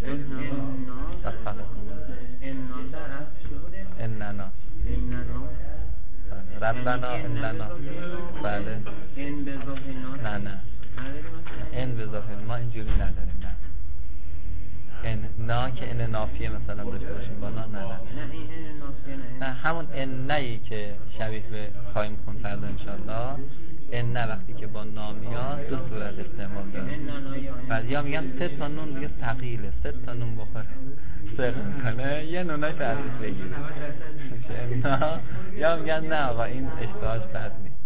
اننا ربنا اننا. بله نه این به اضافه ما اینجوری نداریم. نه این نا که این نافیه مثلا داشته باشیم با نا. نه همون ان نهی که شبیه به خواهیم خون فردا انشالله. ان نه وقتی که با نا میاد دو صورت استعمال داره. بعد یا میگن 3 تا نون دیگه ثقیله، 3 تا نون بخوره سق میکنه، یه نونای تعریف بگیره. یا میگن نه آقا این اشتهاش بد نیست.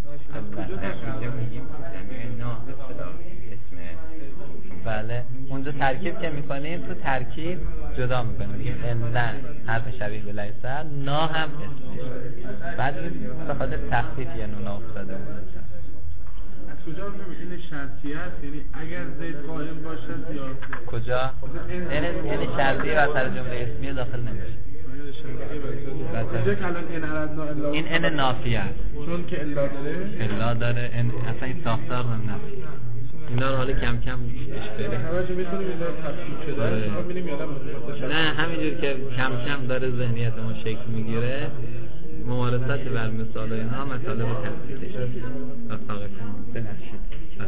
بله اونجا ترکیب که میکنیم، تو ترکیب جدا میکنیم، میگیم ان نه حرف شبیه به لیسا، نا هم اسمش. بعد به خاطر تخفیف یه نونا افتاده بود. کجا این شرطیه است؟ یعنی اگر زید قائم باشد یا کجا؟ یعنی شرطیه و سر جمله اسمیه داخل نمیشه. اینجا که الان این اردنا الا این ان نافیه است، چون که الا داره اصلا این ساختار هم نافیه. اینا رو حالا کم کم اشتره همش میتونیم اینا تفصیل شده ما ببینیم یادم نه همینجور که کم کم داره ذهنیتمون شکل میگیره، ممارست بر مثال اینها مسئله رو تفصیلش وفاقه کنم. ببخشید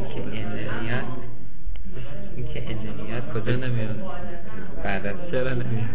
این که انمیات کجا نمیاد؟ بعد از چرا نمیاد؟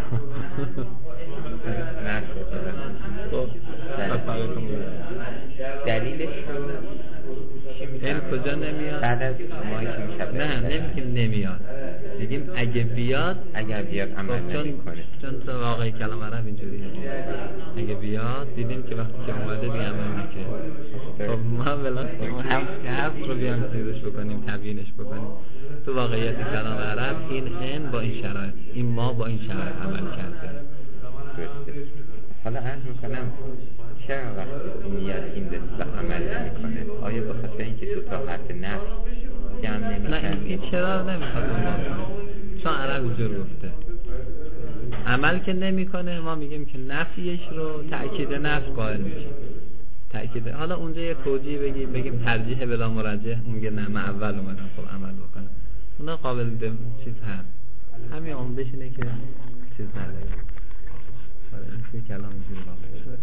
وفاقه کنم. دلیلش این کجا نمیاد؟ بعد از مایی که میشه نه نمیگیم نمیاد، میگیم اگه بیاد عمل نمیکنه. چون تو واقعی کلام عرب اینجوریه، اگه بیاد دیدیم که وقتی که اومده دیگه عمل میکنه. خب ما بلان حفظ رو بیام چیزش بکنیم، تبیینش بکنیم. تو واقعیت کلام عرب این ان با این شرایط، این ما با این شرایط عمل کرده. حالا عرض میکنم چرا وقتی میاد این دست عمل نمیکنه؟ آیا به خاطر اینکه دو تا حرف نفی جمع نمیشن؟ نه این چرا نمیخواد عنوان کنه، چون عرب اینجور گفته عمل که نمیکنه، ما میگیم که نفیش رو تأکید نفی قائل میشه. تأکید حالا اونجا یه توجیه بگیم ترجیح بلا مرجح، اون میگه نه من اول اومدم خب عمل بکنه، اونا قابل چیز هست. همین عمدش اینه که چیز نداره. این کلام اینجوری واقعه.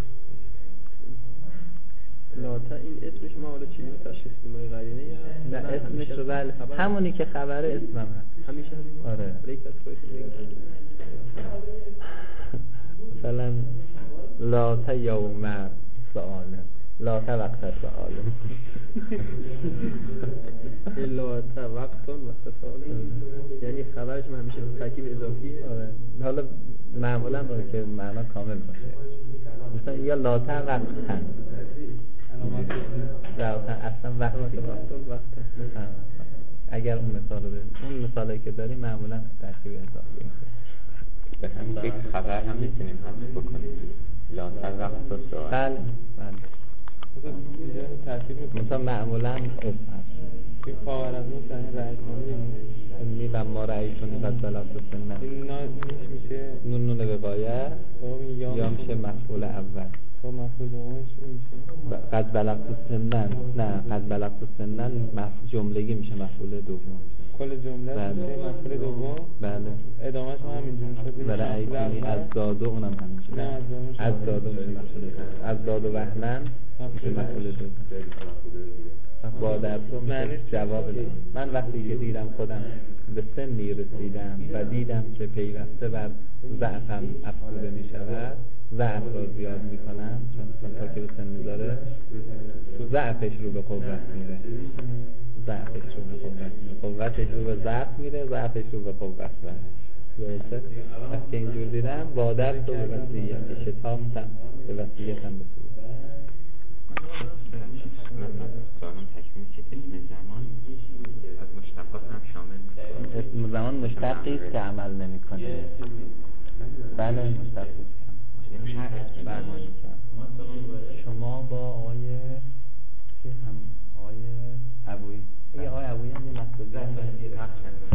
لاتا این اسمش ما حالا چیزی تشخیص میدیم قرینه یا نه اسمش رو بله همونی که خبره اسمم هست همیشه آره. مثلا لاتا یوم سؤاله، لاتا وقت سؤاله. لاتا وقت سؤاله یعنی خبرش همیشه ترکیب اضافیه. آره حالا معمولا باید که معنا کامل باشه، مثلا یا لاتا وقت اصلا وقت اگر اون مثال رو بریم، اون مثالی که داریم معمولا ترکیب اضافی به هم یک خبر هم میتونیم حذف بکنیم. لا وقت و سؤال بله مثلا معمولا اسم هست این خواهر از اون صحیح رأی کنیم و ما رأی کنیم و بلغت سنن این میشه نون وقایه یا میشه مفعول اول. مفعول دومش میشه قد بلغت سنن. نه قد بلغت سنن جملگی میشه مفعول دوم. کل جمله بله. میشه مفعول دوم. بله ادامهش هم همینجوری شده. برای کنی از دادو اونم همینجوری. نه از دادو میشه مفعول دوم. از دادو وهنن میشه مفعول دوم. با در تو میشه جواب ده. من وقتی که دیدم خودم به سنی رسیدم و دیدم که پیوسته بر ضعفم افزوده میشود، ضعف رو زیاد میکنم چون تا که به سن داره ضعفش رو به قوت میره، قوتش رو به ضعف میره، ضعفش رو به قوت میره. درسته؟ وقتی اینجور دیدم با در تو به وسیعت شتافتم به وسیعتم بسید. سوالم تکمیل که اسم زمان از مشتقات هم شامل میشه. اسم زمان مشتقی است که عمل نمیکنه. بله مشتقی است که عمل. یعنی هر اسم زمانی شما با آقای که هم آقای ابویی آقای ابویی هم یه مسئله